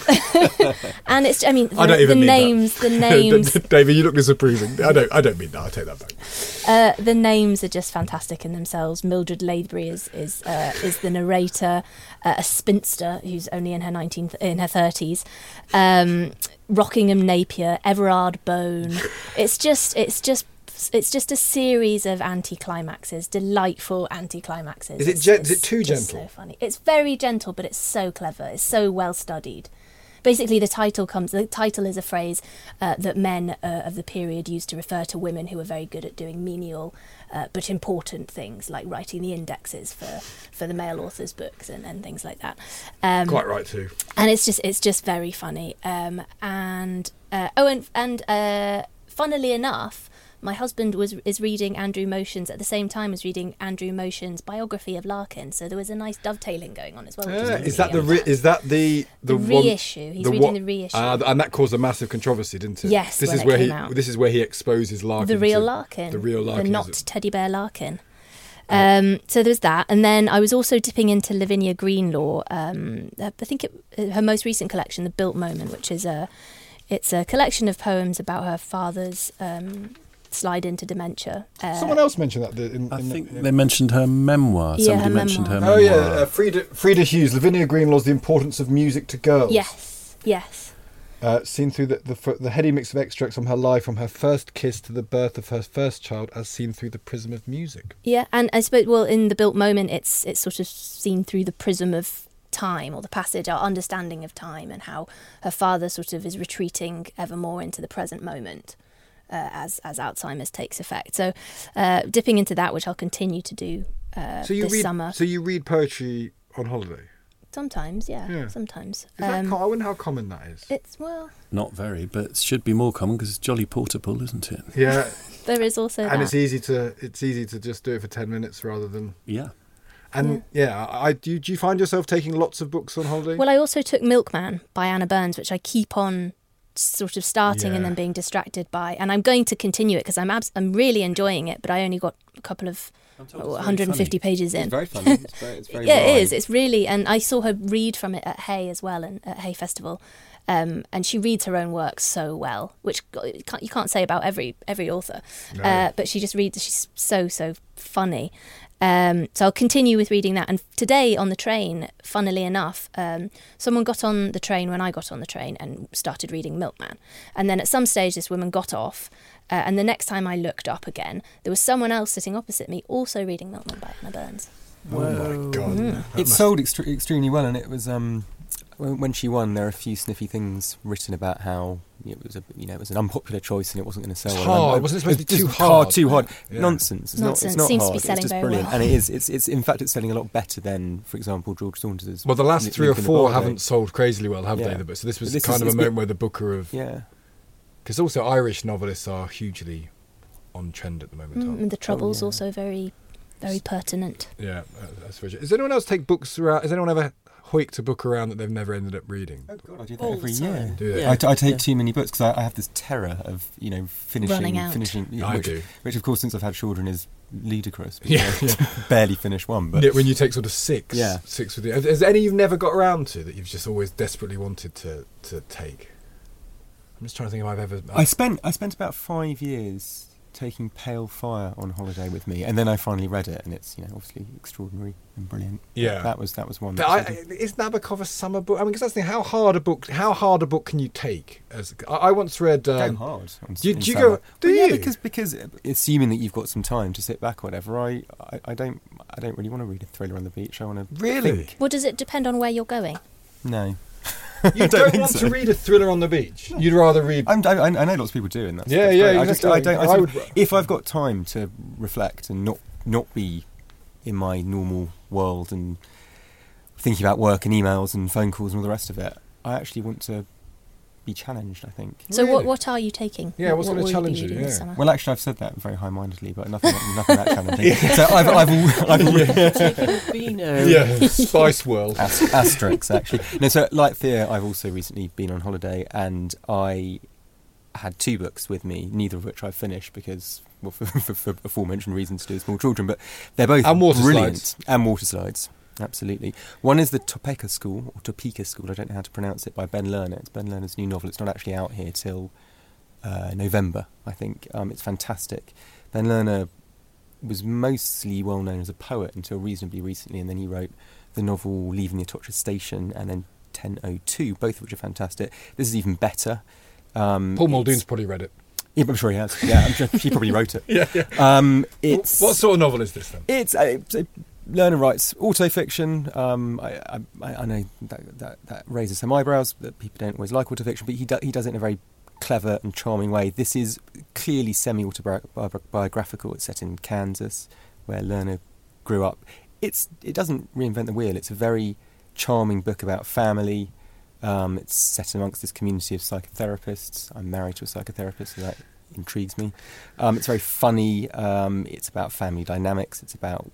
And it's, I mean, the, I don't even the mean that. names, the names, David, you look disapproving. I don't. I don't mean that. I take that back. uh, the names are just fantastic in themselves. Mildred Laidbury is is uh, is the narrator, uh, a spinster who's only in her nineteen in her thirties. Um, Rockingham Napier, Everard Bone. It's just, it's just. It's just a series of anti-climaxes, delightful anti-climaxes. Is it It's- gen- is it's it too just gentle? So funny. It's very gentle, but it's so clever. It's so well studied. Basically, the title comes. The title is a phrase uh, that men uh, of the period used to refer to women who were very good at doing menial uh, but important things, like writing the indexes for, for the male authors' books and, and things like that. Um, Quite right too. and it's just it's just very funny. Um, and uh, oh, and and uh, funnily enough, my husband was is reading Andrew Motion's at the same time as reading Andrew Motion's biography of Larkin, so there was a nice dovetailing going on as well. which Ah, really is that the really re- is that the The one- reissue. He's the reading one- the reissue. Ah, and that caused a massive controversy, didn't it? Yes, This when is it where came he. out. This is where he exposes Larkin. the real to- Larkin, The real Larkin. the is not it? teddy bear Larkin. Um, so there's that, and then I was also dipping into Lavinia Greenlaw. Um, I think it, her most recent collection, The Built Moment, which is a, it's a collection of poems about her father's um, slide into dementia. Uh, Someone else mentioned that. the- In, I in think the, they mentioned her memoir. Yeah, Somebody her mentioned memoir. her Oh memoir. yeah, uh, Frida, Frida Hughes, Lavinia Greenlaw's The Importance of Music to Girls. Yes, yes. Uh, seen through the, the the heady mix of extracts from her life, from her first kiss to the birth of her first child, as seen through the prism of music. Yeah, and I suppose, well, in The Built Moment, it's it's sort of seen through the prism of time, or the passage, our understanding of time, and how her father sort of is retreating ever more into the present moment uh, as as Alzheimer's takes effect. So, uh, dipping into that, which I'll continue to do uh, So you this read. summer. So you read poetry on holiday. Sometimes, yeah, Yeah. sometimes. Is that Um, co- I wonder how common that is. it's, well, Not very, but it should be more common because it's jolly portable, isn't it? Yeah, there is also and that. it's easy to it's easy to just do it for ten minutes rather than. Yeah. And yeah, I do. You, do you find yourself taking lots of books on holiday? Well, I also took Milkman by Anna Burns, which I keep on sort of starting and Yeah. then being distracted by, and I'm going to continue it because I'm abs- I'm really enjoying it, but I only got a couple of oh, one hundred fifty pages in. It's very funny. It's very, it's very yeah, wide. it is. It's really, and I saw her read from it at Hay as well, and at Hay Festival, um, and she reads her own work so well, which you can't, you can't say about every every author. No. Uh, but she just reads. She's so so funny. Um, so I'll continue with reading that. And today on the train, funnily enough, um, someone got on the train when I got on the train and started reading Milkman. And then at some stage, this woman got off. Uh, and the next time I looked up again, there was someone else sitting opposite me also reading Milkman by Anna Burns. Oh my god! Mm. That It must- sold extre- extremely well, and it was um, when when she won. There are a few sniffy things written about how it was a you know it was an unpopular choice and it wasn't going to sell It's well. hard. And- Wasn't it supposed to be it's too just hard? Too hard. Yeah. Nonsense. It's Nonsense. not. It's Seems not to be hard. selling it's just very brilliant, well. and it is. It's. It's. In fact, it's selling a lot better than, for example, George Saunders's. Well, the last Lin- three or Lincoln the four Bardo. haven't sold crazily well, have Yeah. they? But so this was This kind is- of a it's moment bit- where the Booker of Yeah. because also Irish novelists are hugely on trend at the moment. Mm, aren't and the Troubles yeah. also very, very pertinent. they? Yeah, uh, that's very true. Does anyone else take books around? Has anyone ever hoiked a book around that they've never ended up reading? Oh God, I do that All every the year. time. Do they? Yeah. I, t- I take Yeah. too many books because I, I have this terror of you know finishing, Running out. finishing. yeah, I which, do. Which, of course, since I've had children, is ludicrous. Yeah, because I barely finish one. But Yeah, when you take sort of six, Yeah. six with you. Is there any you've never got around to that you've just always desperately wanted to, to take? I'm just trying to think if I've ever. I spent I spent about five years taking Pale Fire on holiday with me, and then I finally read it, and it's you know obviously extraordinary and brilliant. Yeah. that was that was one. But that I, sort of- I- is Nabokov a summer book? I mean, because that's the thing. How hard a book? How hard a book can you take? As I, I once read. Um, go hard. On, do you- in do you summer. go- do Well, you? Yeah, because because assuming that you've got some time to sit back or whatever, I, I, I don't I don't really want to read a thriller on the beach. I want to Really? think. Well, does it depend on where you're going? No, You I don't, think want so. to read a thriller on the beach. You'd rather read. I'm, I, I know lots of people do, and that's Yeah, that's yeah, great. I just exactly. I don't. I I sort would- of- if I've got time to reflect and not not be in my normal world and thinking about work and emails and phone calls and all the rest of it, I actually want to be challenged. I think. So what Really? what are you taking? Yeah, What- what's what gonna will challenge be you, reading this yeah. summer? Well, actually, I've said that very high-mindedly, but nothing, nothing that challenging. So I've, I've, al- I've already Beano. Yeah, Spice World. Ast- asterisks actually. No, so like Thea, I've also recently been on holiday, and I had two books with me, neither of which I've finished because, well, for, for, for aforementioned reasons to do with small children, but they're both And water brilliant. slides. And water slides. Absolutely. One is the Topeka School, or Topeka School, I don't know how to pronounce it, by Ben Lerner. It's Ben Lerner's new novel. It's not actually out here till uh, November, I think. Um, it's fantastic. Ben Lerner was mostly well known as a poet until reasonably recently, and then he wrote the novel Leaving the Atocha Station and then ten oh two, both of which are fantastic. This is even better. Um, Paul it's- Muldoon's probably read it. Yeah, I'm sure he has. Yeah, I'm sure he probably wrote it. Yeah, yeah. Um, it's What sort of novel is this then? it's uh, so Lerner writes autofiction. Um, I, I, I know that, that that raises some eyebrows that people don't always like autofiction, but he do, he does it in a very clever and charming way. This is clearly semi-autobiographical. It's set in Kansas, where Lerner grew up. It's it doesn't reinvent the wheel. It's a very charming book about family. Um, it's set amongst this community of psychotherapists. I'm married to a psychotherapist, so that intrigues me. Um, it's very funny. Um, it's about family dynamics. It's about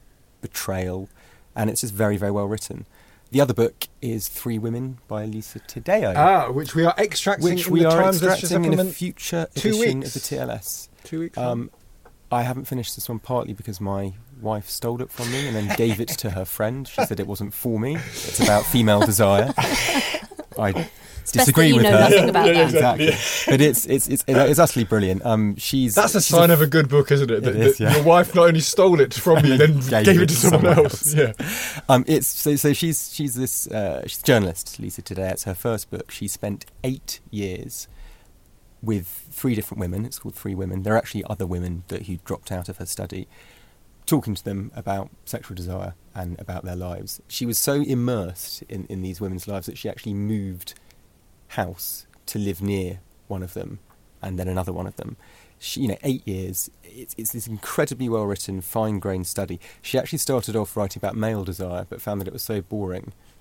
betrayal, and it's just very, very well written. The other book is Three Women by Lisa Taddeo, Ah, which we are extracting which in we the are Times Literature extracting in a Supplement. future two edition weeks. of the T L S. Two weeks. Um, I haven't finished this one partly because my wife stole it from me and then gave it to her friend. She said it wasn't for me. It's about female desire. I It's disagree best that you with know her. nothing about that. Exactly. But it's it's it's it's utterly brilliant. Um, she's That's a she's sign of a good book, isn't it? That, It is, that yeah. Your wife not only stole it from you, then gave, it to someone, else. Yeah. Um, it's so so she's she's this uh, she's a journalist, Lisa Taddeo. It's her first book. She spent eight years with three different women. It's called Three Women. There are actually other women that who dropped out of her study, talking to them about sexual desire and about their lives. She was so immersed in, in these women's lives that she actually moved house to live near one of them and then another one of them. She, you know, eight years. It's, it's this incredibly well-written, fine-grained study. She actually started off writing about male desire, but found that it was so boring,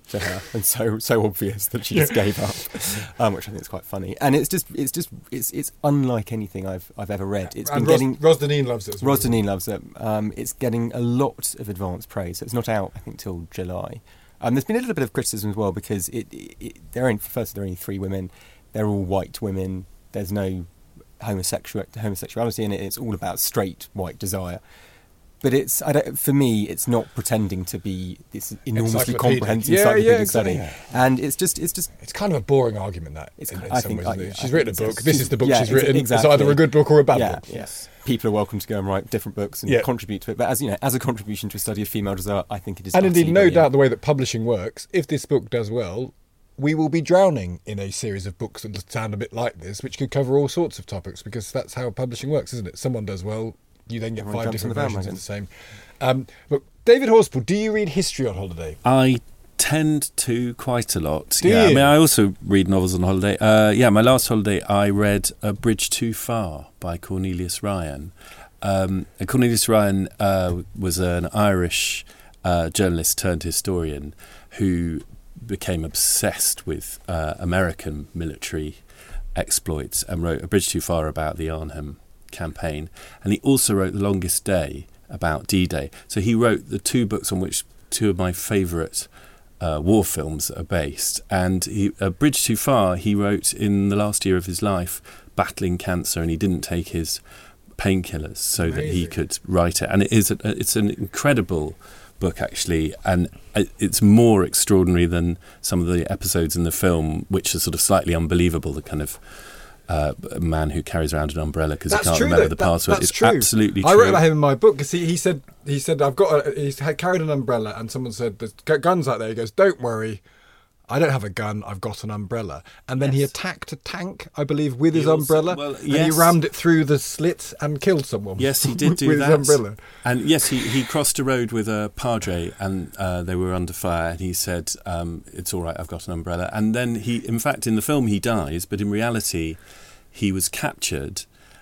to her and so so obvious that she just gave up, um, which I think is quite funny. And it's just it's just it's it's unlike anything I've I've ever read. It's and been Ros- getting Ros Deneen loves it as well. Ros Deneen loves it. Um, it's getting a lot of advanced praise. So it's not out, I think, till July. Um, there's been a little bit of criticism as well because it, it, it there are only, first there are only three women. They're all white women. There's no homosexual homosexuality in it. It's all about straight white desire. But it's I don't, for me, it's not pretending to be this enormously comprehensive yeah, encyclopedic yeah, exactly. study, and it's just it's just it's kind of a boring argument that it's in, in I some think ways, I, isn't it? I She's think written a it's- book. This is the book yeah, she's written. exactly. It's either a good book or a bad yeah, book. Yes, people are welcome to go and write different books and Yeah. contribute to it. But as you know, as a contribution to a study of female desire, I think it is. And indeed, utterly no brilliant. doubt the way that publishing works, if this book does well, we will be drowning in a series of books that sound a bit like this, which could cover all sorts of topics, because that's how publishing works, isn't it? Someone does well, you then get Everyone five jumps on different the versions of bandwagon. the same. Um, look, David Horspool, do you read history on holiday? I tend to quite a lot. Do yeah, you? I mean, I also read novels on holiday. Uh, yeah, my last holiday, I read A Bridge Too Far by Cornelius Ryan. Um, and Cornelius Ryan uh, was an Irish uh, journalist turned historian who became obsessed with uh, American military exploits and wrote A Bridge Too Far about the Arnhem campaign. And he also wrote The Longest Day about D-Day. So he wrote the two books on which two of my favourite uh, war films are based. And he, A Bridge Too Far, he wrote in the last year of his life, battling cancer, and he didn't take his painkillers so Amazing. that he could write it. And it is a, it's an incredible book, actually, and it's more extraordinary than some of the episodes in the film, which are sort of slightly unbelievable. The kind of uh, man who carries around an umbrella because he That's can't true, remember though. the That- password. that's It's true. absolutely true. I wrote about him in my book because he, he said he said I've got a, he's had carried an umbrella, and someone said there's gu- guns out there. He goes, don't worry, I don't have a gun, I've got an umbrella. And then he Yes. attacked a tank, I believe, with his He also- umbrella, well, and yes. he rammed it through the slit and killed someone. Yes, he did do with that. his umbrella. And yes, he, he crossed a road with a padre, and uh, they were under fire. And he said, um, "It's all right, I've got an umbrella." And then he, in fact, in the film, he dies, but in reality, he was captured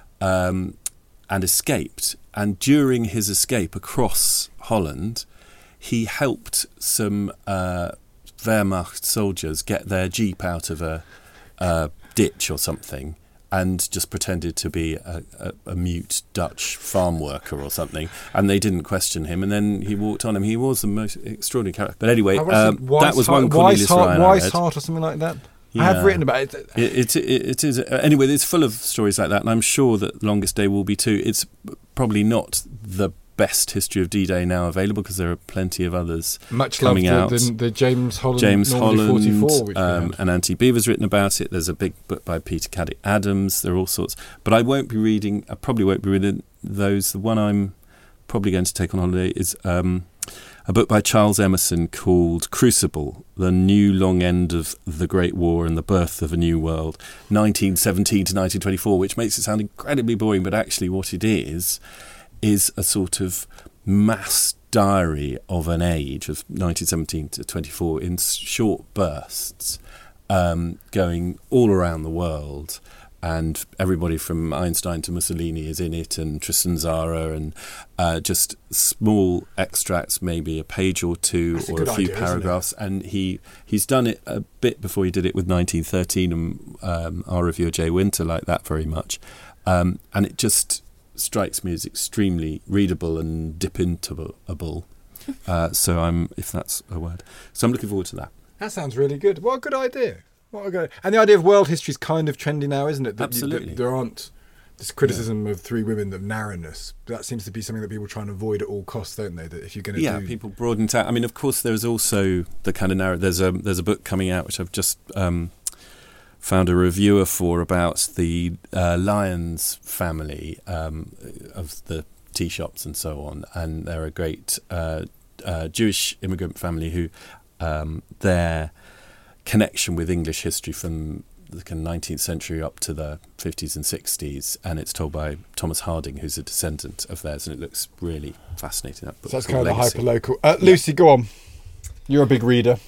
um, and escaped. And during his escape across Holland, he helped some uh, Wehrmacht soldiers get their jeep out of a, a ditch or something, and just pretended to be a, a, a mute Dutch farm worker or something, and they didn't question him, and then he walked on him. He was the most extraordinary character. But anyway, I was um, thinking, that was Weishart- one Cornelius Weishart- Ryan I read. Weishart or something like that. I Yeah. have written about it. It, it, it is uh, anyway. It's full of stories like that, and I'm sure that Longest Day will be too. It's probably not the best history of D-Day now available, because there are plenty of others Much coming loved out. the, the, the James Holland James Normandy Holland forty-four, which we um, had. and Auntie Beaver's written about it. There's a big book by Peter Caddick Adams. There are all sorts, but I won't be reading. I probably won't be reading those. The one I'm probably going to take on holiday is um, a book by Charles Emerson called Crucible: The New Long End of the Great War and the Birth of a New World, nineteen seventeen to nineteen twenty-four, which makes it sound incredibly boring, but actually what it is is a sort of mass diary of an age of nineteen seventeen to twenty-four in short bursts, um, going all around the world, and everybody from Einstein to Mussolini is in it, and Tristan Zara, and uh, just small extracts, maybe a page or two That's a or good a few idea, isn't it? paragraphs. And he he's done it a bit before he did it with nineteen thirteen, and um, our reviewer Jay Winter liked that very much, um, and it just strikes me as extremely readable and dip-into-able. Uh, so I'm, if that's a word. So I'm looking forward to that. That sounds really good. What a good idea. What a good. And the idea of world history is kind of trendy now, isn't it? That you- Absolutely. that there aren't this criticism of three women of narrowness. That seems to be something that people try and avoid at all costs, don't they? That if you're going to Yeah, do people broaden it out. I mean, of course, there's also the kind of narrative. There's a there's a book coming out which I've just um, found a reviewer for about the uh, Lyons family um, of the tea shops and so on, and they're a great uh, uh, Jewish immigrant family who um, their connection with English history from the kind of nineteenth century up to the fifties and sixties, and it's told by Thomas Harding, who's a descendant of theirs, and it looks really fascinating. That book. So that's called kind of Legacy. a hyper local. Uh, Lucy, go on. You're a big reader.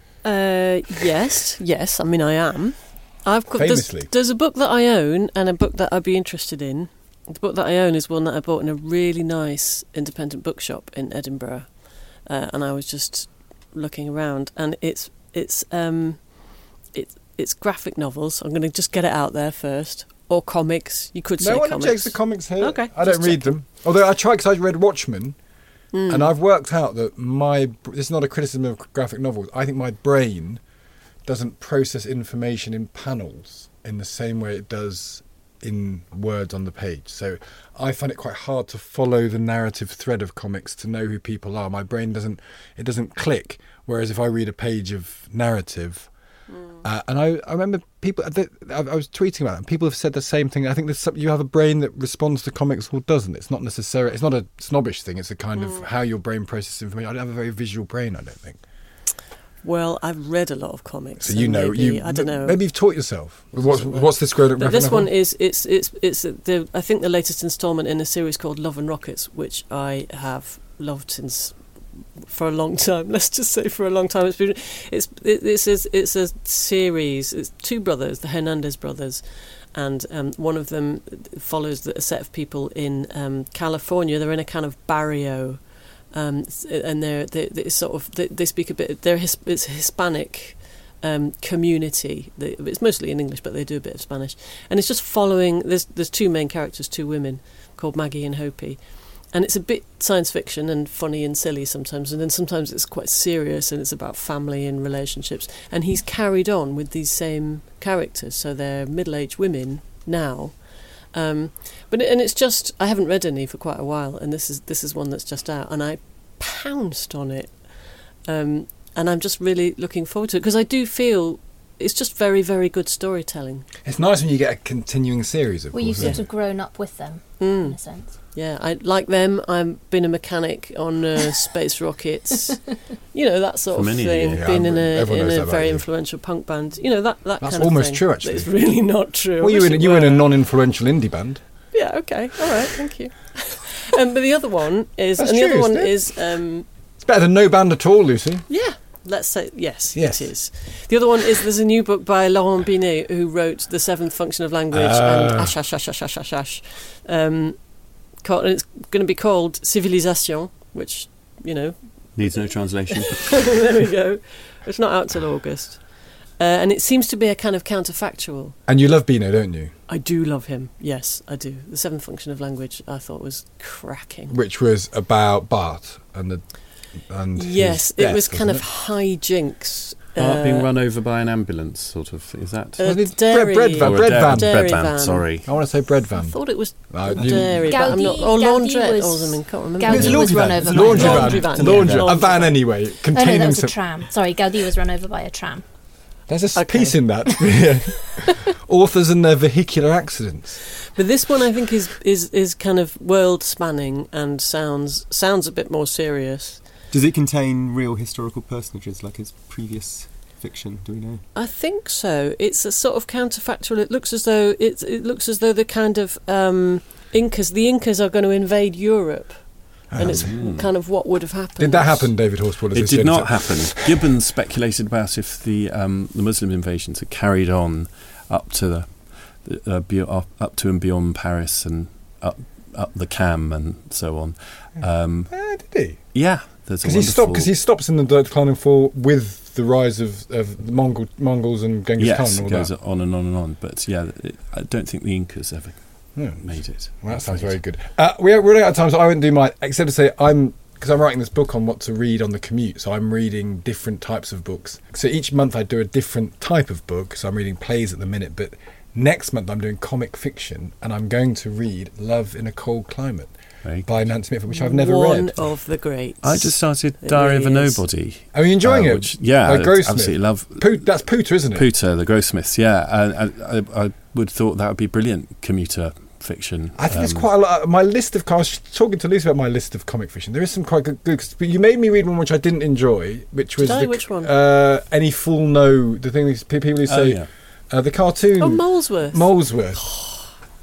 Uh, yes, yes. I mean, I am. I've got there's, Famously. there's a book that I own and a book that I'd be interested in. The book that I own is one that I bought in a really nice independent bookshop in Edinburgh, uh, and I was just looking around, and it's it's um, it's it's graphic novels. I'm going to just get it out there first, or comics. You could say no one comics. objects to comics here. Okay, I don't just read checking. them. Although I try, because I read Watchmen, Mm. and I've worked out that my this is not a criticism of graphic novels. I think my brain doesn't process information in panels in the same way it does in words on the page. So I find it quite hard to follow the narrative thread of comics to know who people are. My brain doesn't it doesn't click. Whereas if I read a page of narrative, mm. uh, and I, I remember people, I, I was tweeting about it, and people have said the same thing. I think there's some, you have a brain that responds to comics or doesn't. It's not necessarily, it's not a snobbish thing. It's a kind mm. of how your brain processes information. I don't have a very visual brain, I don't think. Well, I've read a lot of comics. So you know, maybe, you I don't know. Maybe you've taught yourself. What's, what's this graphic But this novel? one is it's it's it's the I think the latest instalment in a series called Love and Rockets, which I have loved since for a long time. Let's just say for a long time. It's been it's it, it's a, it's a series. It's two brothers, the Hernandez brothers, and um, one of them follows the, a set of people in um, California. They're in a kind of barrio. Um, and they're they, they sort of they, they speak a bit. They're his, it's a Hispanic um, community. They, it's mostly in English, but they do a bit of Spanish. And it's just following. There's there's two main characters, two women called Maggie and Hopi, and it's a bit science fiction and funny and silly sometimes, and then sometimes it's quite serious and it's about family and relationships. And he's carried on with these same characters, so they're middle-aged women now. Um, but and it's just I haven't read any for quite a while, and this is this is one that's just out, and I pounced on it, um, and I'm just really looking forward to it because I do feel it's just very very good storytelling. It's nice when you get a continuing series of. Well, you've sort of grown up with them mm. in a sense. Yeah, I like them. I've been a mechanic on uh, space rockets, you know, that sort For of many thing. years. Been Yeah, in a everyone in knows a that about very you. influential punk band, you know, that that That's kind of almost thing. true, actually. It's really not true. I Well, you wish were in, it you were in a were. non-influential indie band. Yeah, okay, all right, thank you. um, but the other one is, That's and the true, other one isn't it? is, um, It's better than no band at all, Lucy. yeah. Let's say yes, Yes. it is. The other one is there's a new book by Laurent Binet who wrote The Seventh Function of Language and Ah. Ash Ash Ash Ash Ash Ash Ash. Um, called, and it's going to be called Civilisation, which, you know, Needs no translation. there we go. It's not out till August. Uh, and it seems to be a kind of counterfactual. And you love Bino, don't you? I do love him. Yes, I do. The Seventh Function of Language I thought was cracking. Which was about Bart and the and Yes, his it death, was kind of wasn't hijinks. Art uh, being run over by an ambulance, sort of. Is that? Uh, Was it dairy. bread, bread van? Or a Bread dairy- van. Dairy bread van, van. sorry. I want to say bread I van. thought it was Uh, you- dairy, but I'm not. Gaudi- Or Gaudi laundrette was- or something. Can't remember. Gaudi It's a was laundry run van. over It's by a a laundry van. Laundry van. Laundry- Yeah. a van anyway, Oh no, containing that was a some. tram. Sorry, Gaudi was run over by a tram. There's a s- Okay. piece in that. Authors and their vehicular accidents. But this one, I think, is is is kind of world spanning and sounds sounds a bit more serious. Does it contain real historical personages like his previous fiction? Do we know? I think so. It's a sort of counterfactual. It looks as though it's it looks as though the kind of um, Incas, the Incas, are going to invade Europe, and it's kind of what would have happened. Did that happen, David Horspool? as It this did editor? not happen. Gibbons speculated about if the um, the Muslim invasions had carried on up to the, the uh, be, up, up to and beyond Paris and up up the Cam and so on. Um, Eh, did he? yeah, there's a Because he stopped. wonderful- Because he stops in the declining fall with the rise of, of the Mongol Mongols and Genghis yes, Khan it and all goes that. on and on and on. But yeah, it, I don't think the Incas ever Yeah. made it. Well, that I'm sounds afraid. very good. Uh, we're running out of time, so I won't do mine, except to say I'm, because I'm writing this book on what to read on the commute, so I'm reading different types of books. So each month I do a different type of book, so I'm reading plays at the minute, but next month I'm doing comic fiction, and I'm going to read Love in a Cold Climate Very by Nancy Mitford, which I've never One read. of the greats. I just started It Diary of a really is. Nobody. Are you enjoying uh, it? Which, yeah, By I Grossmith? absolutely love. Poo- that's Pooter, isn't it? Pooter, the Grossmiths, yeah. I, I, I, I would thought that would be brilliant commuter fiction. I think there's Um, quite a lot. My list of, I was talking to Lucy about my list of comic fiction. There is some quite good, good but you made me read one which I didn't enjoy, which was Did I? the, Which one? Uh, Any Fool Know, the thing these people who Oh, say yeah. uh, the cartoon Oh, Molesworth. Molesworth.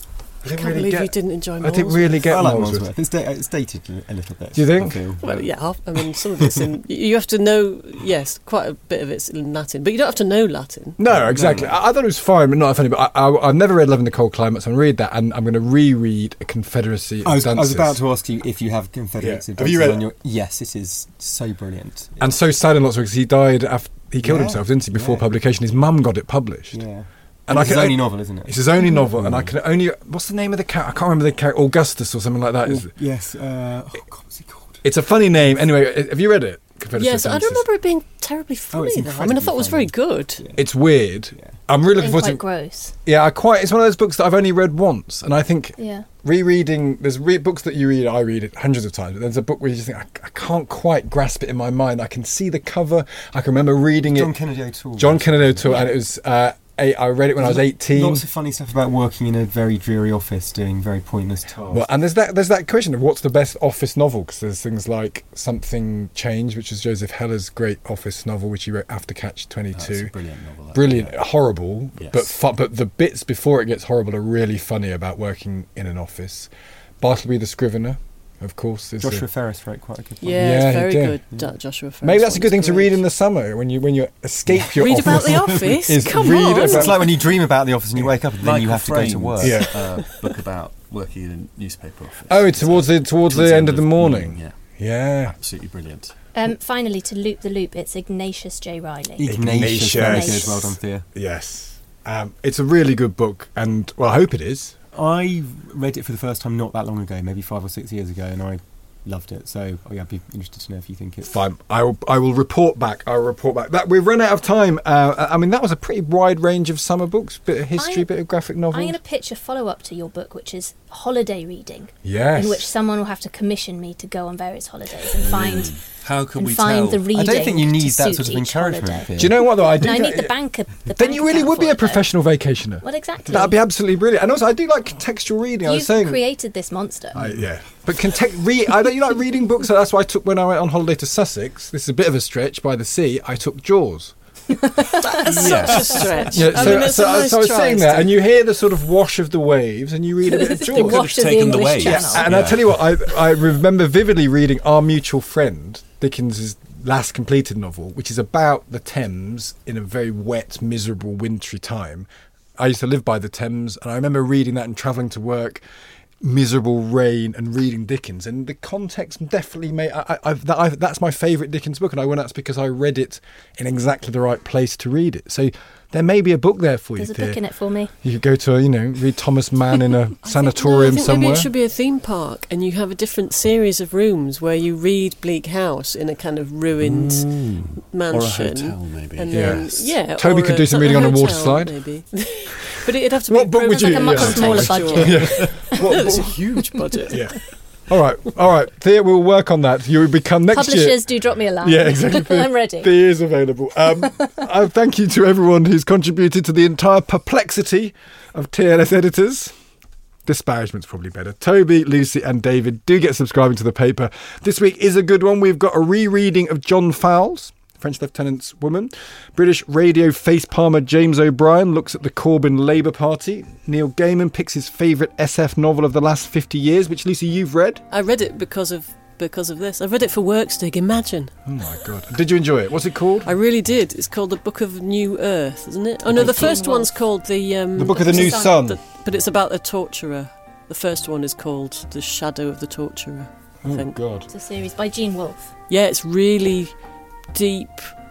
I didn't can't really believe get. you didn't enjoy I didn't Molesworth. really get I like Molesworth. Molesworth. It's, da- it's dated a little bit. Do you think? I feel. Well, yeah, half, I mean, some of it's in. You have to know, yes, quite a bit of it's in Latin, but you don't have to know Latin. No, exactly. I, I thought it was fine, but not funny. But I, I, I've never read Love in the Cold Climate, so I'm going to read that, and I'm going to reread A Confederacy of I was, I was Dunces. about to ask you if you have Confederacy Yeah. of Have you Dunces read on it? your... Yes, it is so brilliant. And so sad in lots of ways, because he died after he killed Yeah. himself, didn't he? Before Yeah. publication, his mum got it published. Yeah. And it's I his can- only novel, isn't it? It's his only novel, and I can only. What's the name of the character? I can't remember the character. Augustus or something like that. Is Oh, yes. Uh, oh, God, what's he called? It's a funny name. Anyway, have you read it? Confederacy Yes, of I Dunces? don't remember it being terribly funny, it's though. I mean, I thought it was very incredibly good. It's weird. Yeah. I'm really looking And forward quite to. gross. Yeah, I quite. It's one of those books that I've only read once, and I think Yeah. rereading. There's re- books that you read. I read it hundreds of times, but there's a book where you just think I, I can't quite grasp it in my mind. I can see the cover. I can remember reading John it. Kennedy O'Toole. John Kennedy O'Toole, and it was. Uh, eight, I read it when I was eighteen. Lots of funny stuff about working in a very dreary office doing very pointless tasks. Well, and there's that there's that question of what's the best office novel, because there's things like Something Changed, which is Joseph Heller's great office novel, which he wrote after Catch twenty-two. That's a brilliant novel. that. Brilliant, Yeah. horrible, Yes. but fu- but the bits before it gets horrible are really funny about working in an office. Bartleby the Scrivener, of course, is Joshua a- Ferris wrote quite a good one. Yeah, Yeah, it's he very did. good, Jo- Joshua Ferris. maybe that's a good thing one's to read great. in the summer when you when you escape your Read office. about the office? Is Come read on. about- It's like when you dream about the office and you wake up and then Michael you have to go to Frayn's, work. Yeah. uh, book about working in a newspaper office. Oh, it's towards the towards the end of the morning. Yeah, Yeah. absolutely brilliant. Um, finally, to loop the loop, it's Ignatius J. Riley. Ignatius, very Ignatius. good. Well done, Thea. Yes. Um, it's a really good book, and well, I hope it is. I read it for the first time not that long ago, maybe five or six years ago, and I loved it. So oh yeah, I'd be interested to know if you think it's Fine. I will. I will report back. I will report back. That we've run out of time. Uh, I mean, that was a pretty wide range of summer books. Bit of history, I- bit of graphic novels. I'm going to pitch a follow-up to your book, which is holiday reading, yes. in which someone will have to commission me to go on various holidays and find How can and we find tell? the reading. I don't think you need to that suit sort of each encouragement. holiday. Thea. Do you know what though? I do. No, I go- need the bank. The then bank you really account would be for a it, though. professional vacationer. Well, exactly. That'd be absolutely brilliant. And also, I do like contextual reading. I was You've saying. created this monster. I, yeah, but context. Re- I don't. You like reading books? So that's why I took when I went on holiday to Sussex. This is a bit of a stretch by the sea. I took Jaws. That's such a stretch. Yeah, I so, mean, it's so, a nice so I was try, saying that, Steve. and you hear the sort of wash of the waves, and you read a bit of the Jaws. wash of the taken the English waves. Channel. And Yeah. I tell you what, I I remember vividly reading Our Mutual Friend, Dickens's last completed novel, which is about the Thames in a very wet, miserable, wintry time. I used to live by the Thames, and I remember reading that and travelling to work, miserable rain, and reading Dickens. And the context definitely made. I, I, I've, that, I, that's my favourite Dickens book, and I went that's because I read it in exactly the right place to read it. So there may be a book there for There's you. a book Thea. in it for me. You could go to, a, you know, read Thomas Mann in a I sanatorium think somewhere. Maybe it should be a theme park, and you have a different series of rooms where you read Bleak House in a kind of ruined Mm. mansion. Or a hotel, maybe. And Yes. then, yeah, Toby or could a- do some a reading on a hotel, water slide. maybe. But it'd have to What be book would It's like you- a much yeah. smaller contextual. budget. It's a huge budget. Yeah. All right, all right. Thea, we'll work on that. You will become next year. Publishers, do drop me a line. Yeah, exactly. I'm ready. Thea is available. Um, uh, thank you to everyone who's contributed to the entire perplexity of T L S editors. Disparagement's probably better. Toby, Lucy, and David, do get subscribing to the paper. This week is a good one. We've got a rereading of John Fowles, French Lieutenant's Woman. British radio face palmer James O'Brien looks at the Corbyn Labour Party. Neil Gaiman picks his favourite S F novel of the last fifty years, which, Lucy, you've read. I read it because of because of this. I read it for work, Stig. Imagine. Oh, my God. Did you enjoy it? What's it called? I really did. It's called The Book of New Earth, isn't it? Oh no, the Gene first Wolfe. one's called the um, The Book of the New Sun. the- but it's about the torturer. The first one is called The Shadow of the Torturer. I Oh, think. God. It's a series by Gene Wolfe. Yeah, it's really deep,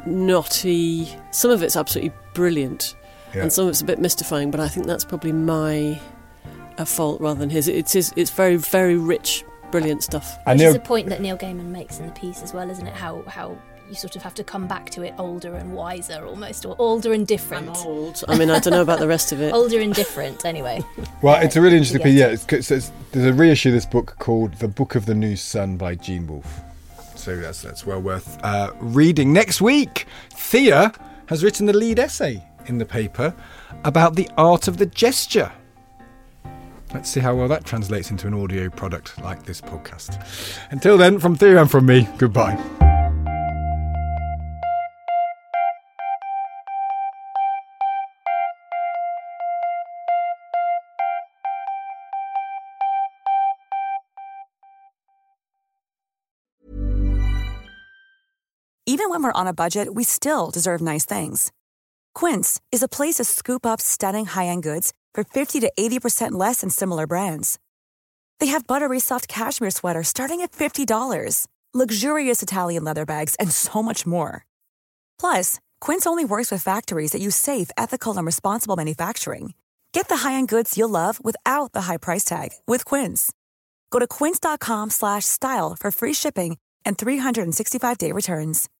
knotty. Some of it's absolutely brilliant, Yeah. and some of it's a bit mystifying. But I think that's probably my uh, fault rather than his. It's his, it's very, very rich, brilliant stuff. I Which know. is a point that Neil Gaiman makes in the piece as well, isn't it? How how you sort of have to come back to it older and wiser, almost, or older and different. Old. I mean, I don't know about the rest of it. Older and different, anyway. Well, it's a really interesting piece. Yeah. Yeah, it's, it's, it's, there's a reissue of this book called The Book of the New Sun by Gene Wolfe. So that's that's well worth uh, reading. Next week, Thea has written the lead essay in the paper about the art of the gesture. Let's see how well that translates into an audio product like this podcast. Until then, from Thea and from me, goodbye. Even when we're on a budget, we still deserve nice things. Quince is a place to scoop up stunning high-end goods for fifty to eighty percent less than similar brands. They have buttery soft cashmere sweaters starting at fifty dollars, luxurious Italian leather bags, and so much more. Plus, Quince only works with factories that use safe, ethical, and responsible manufacturing. Get the high-end goods you'll love without the high price tag with Quince. Go to quince.com slash style for free shipping and three sixty-five day returns.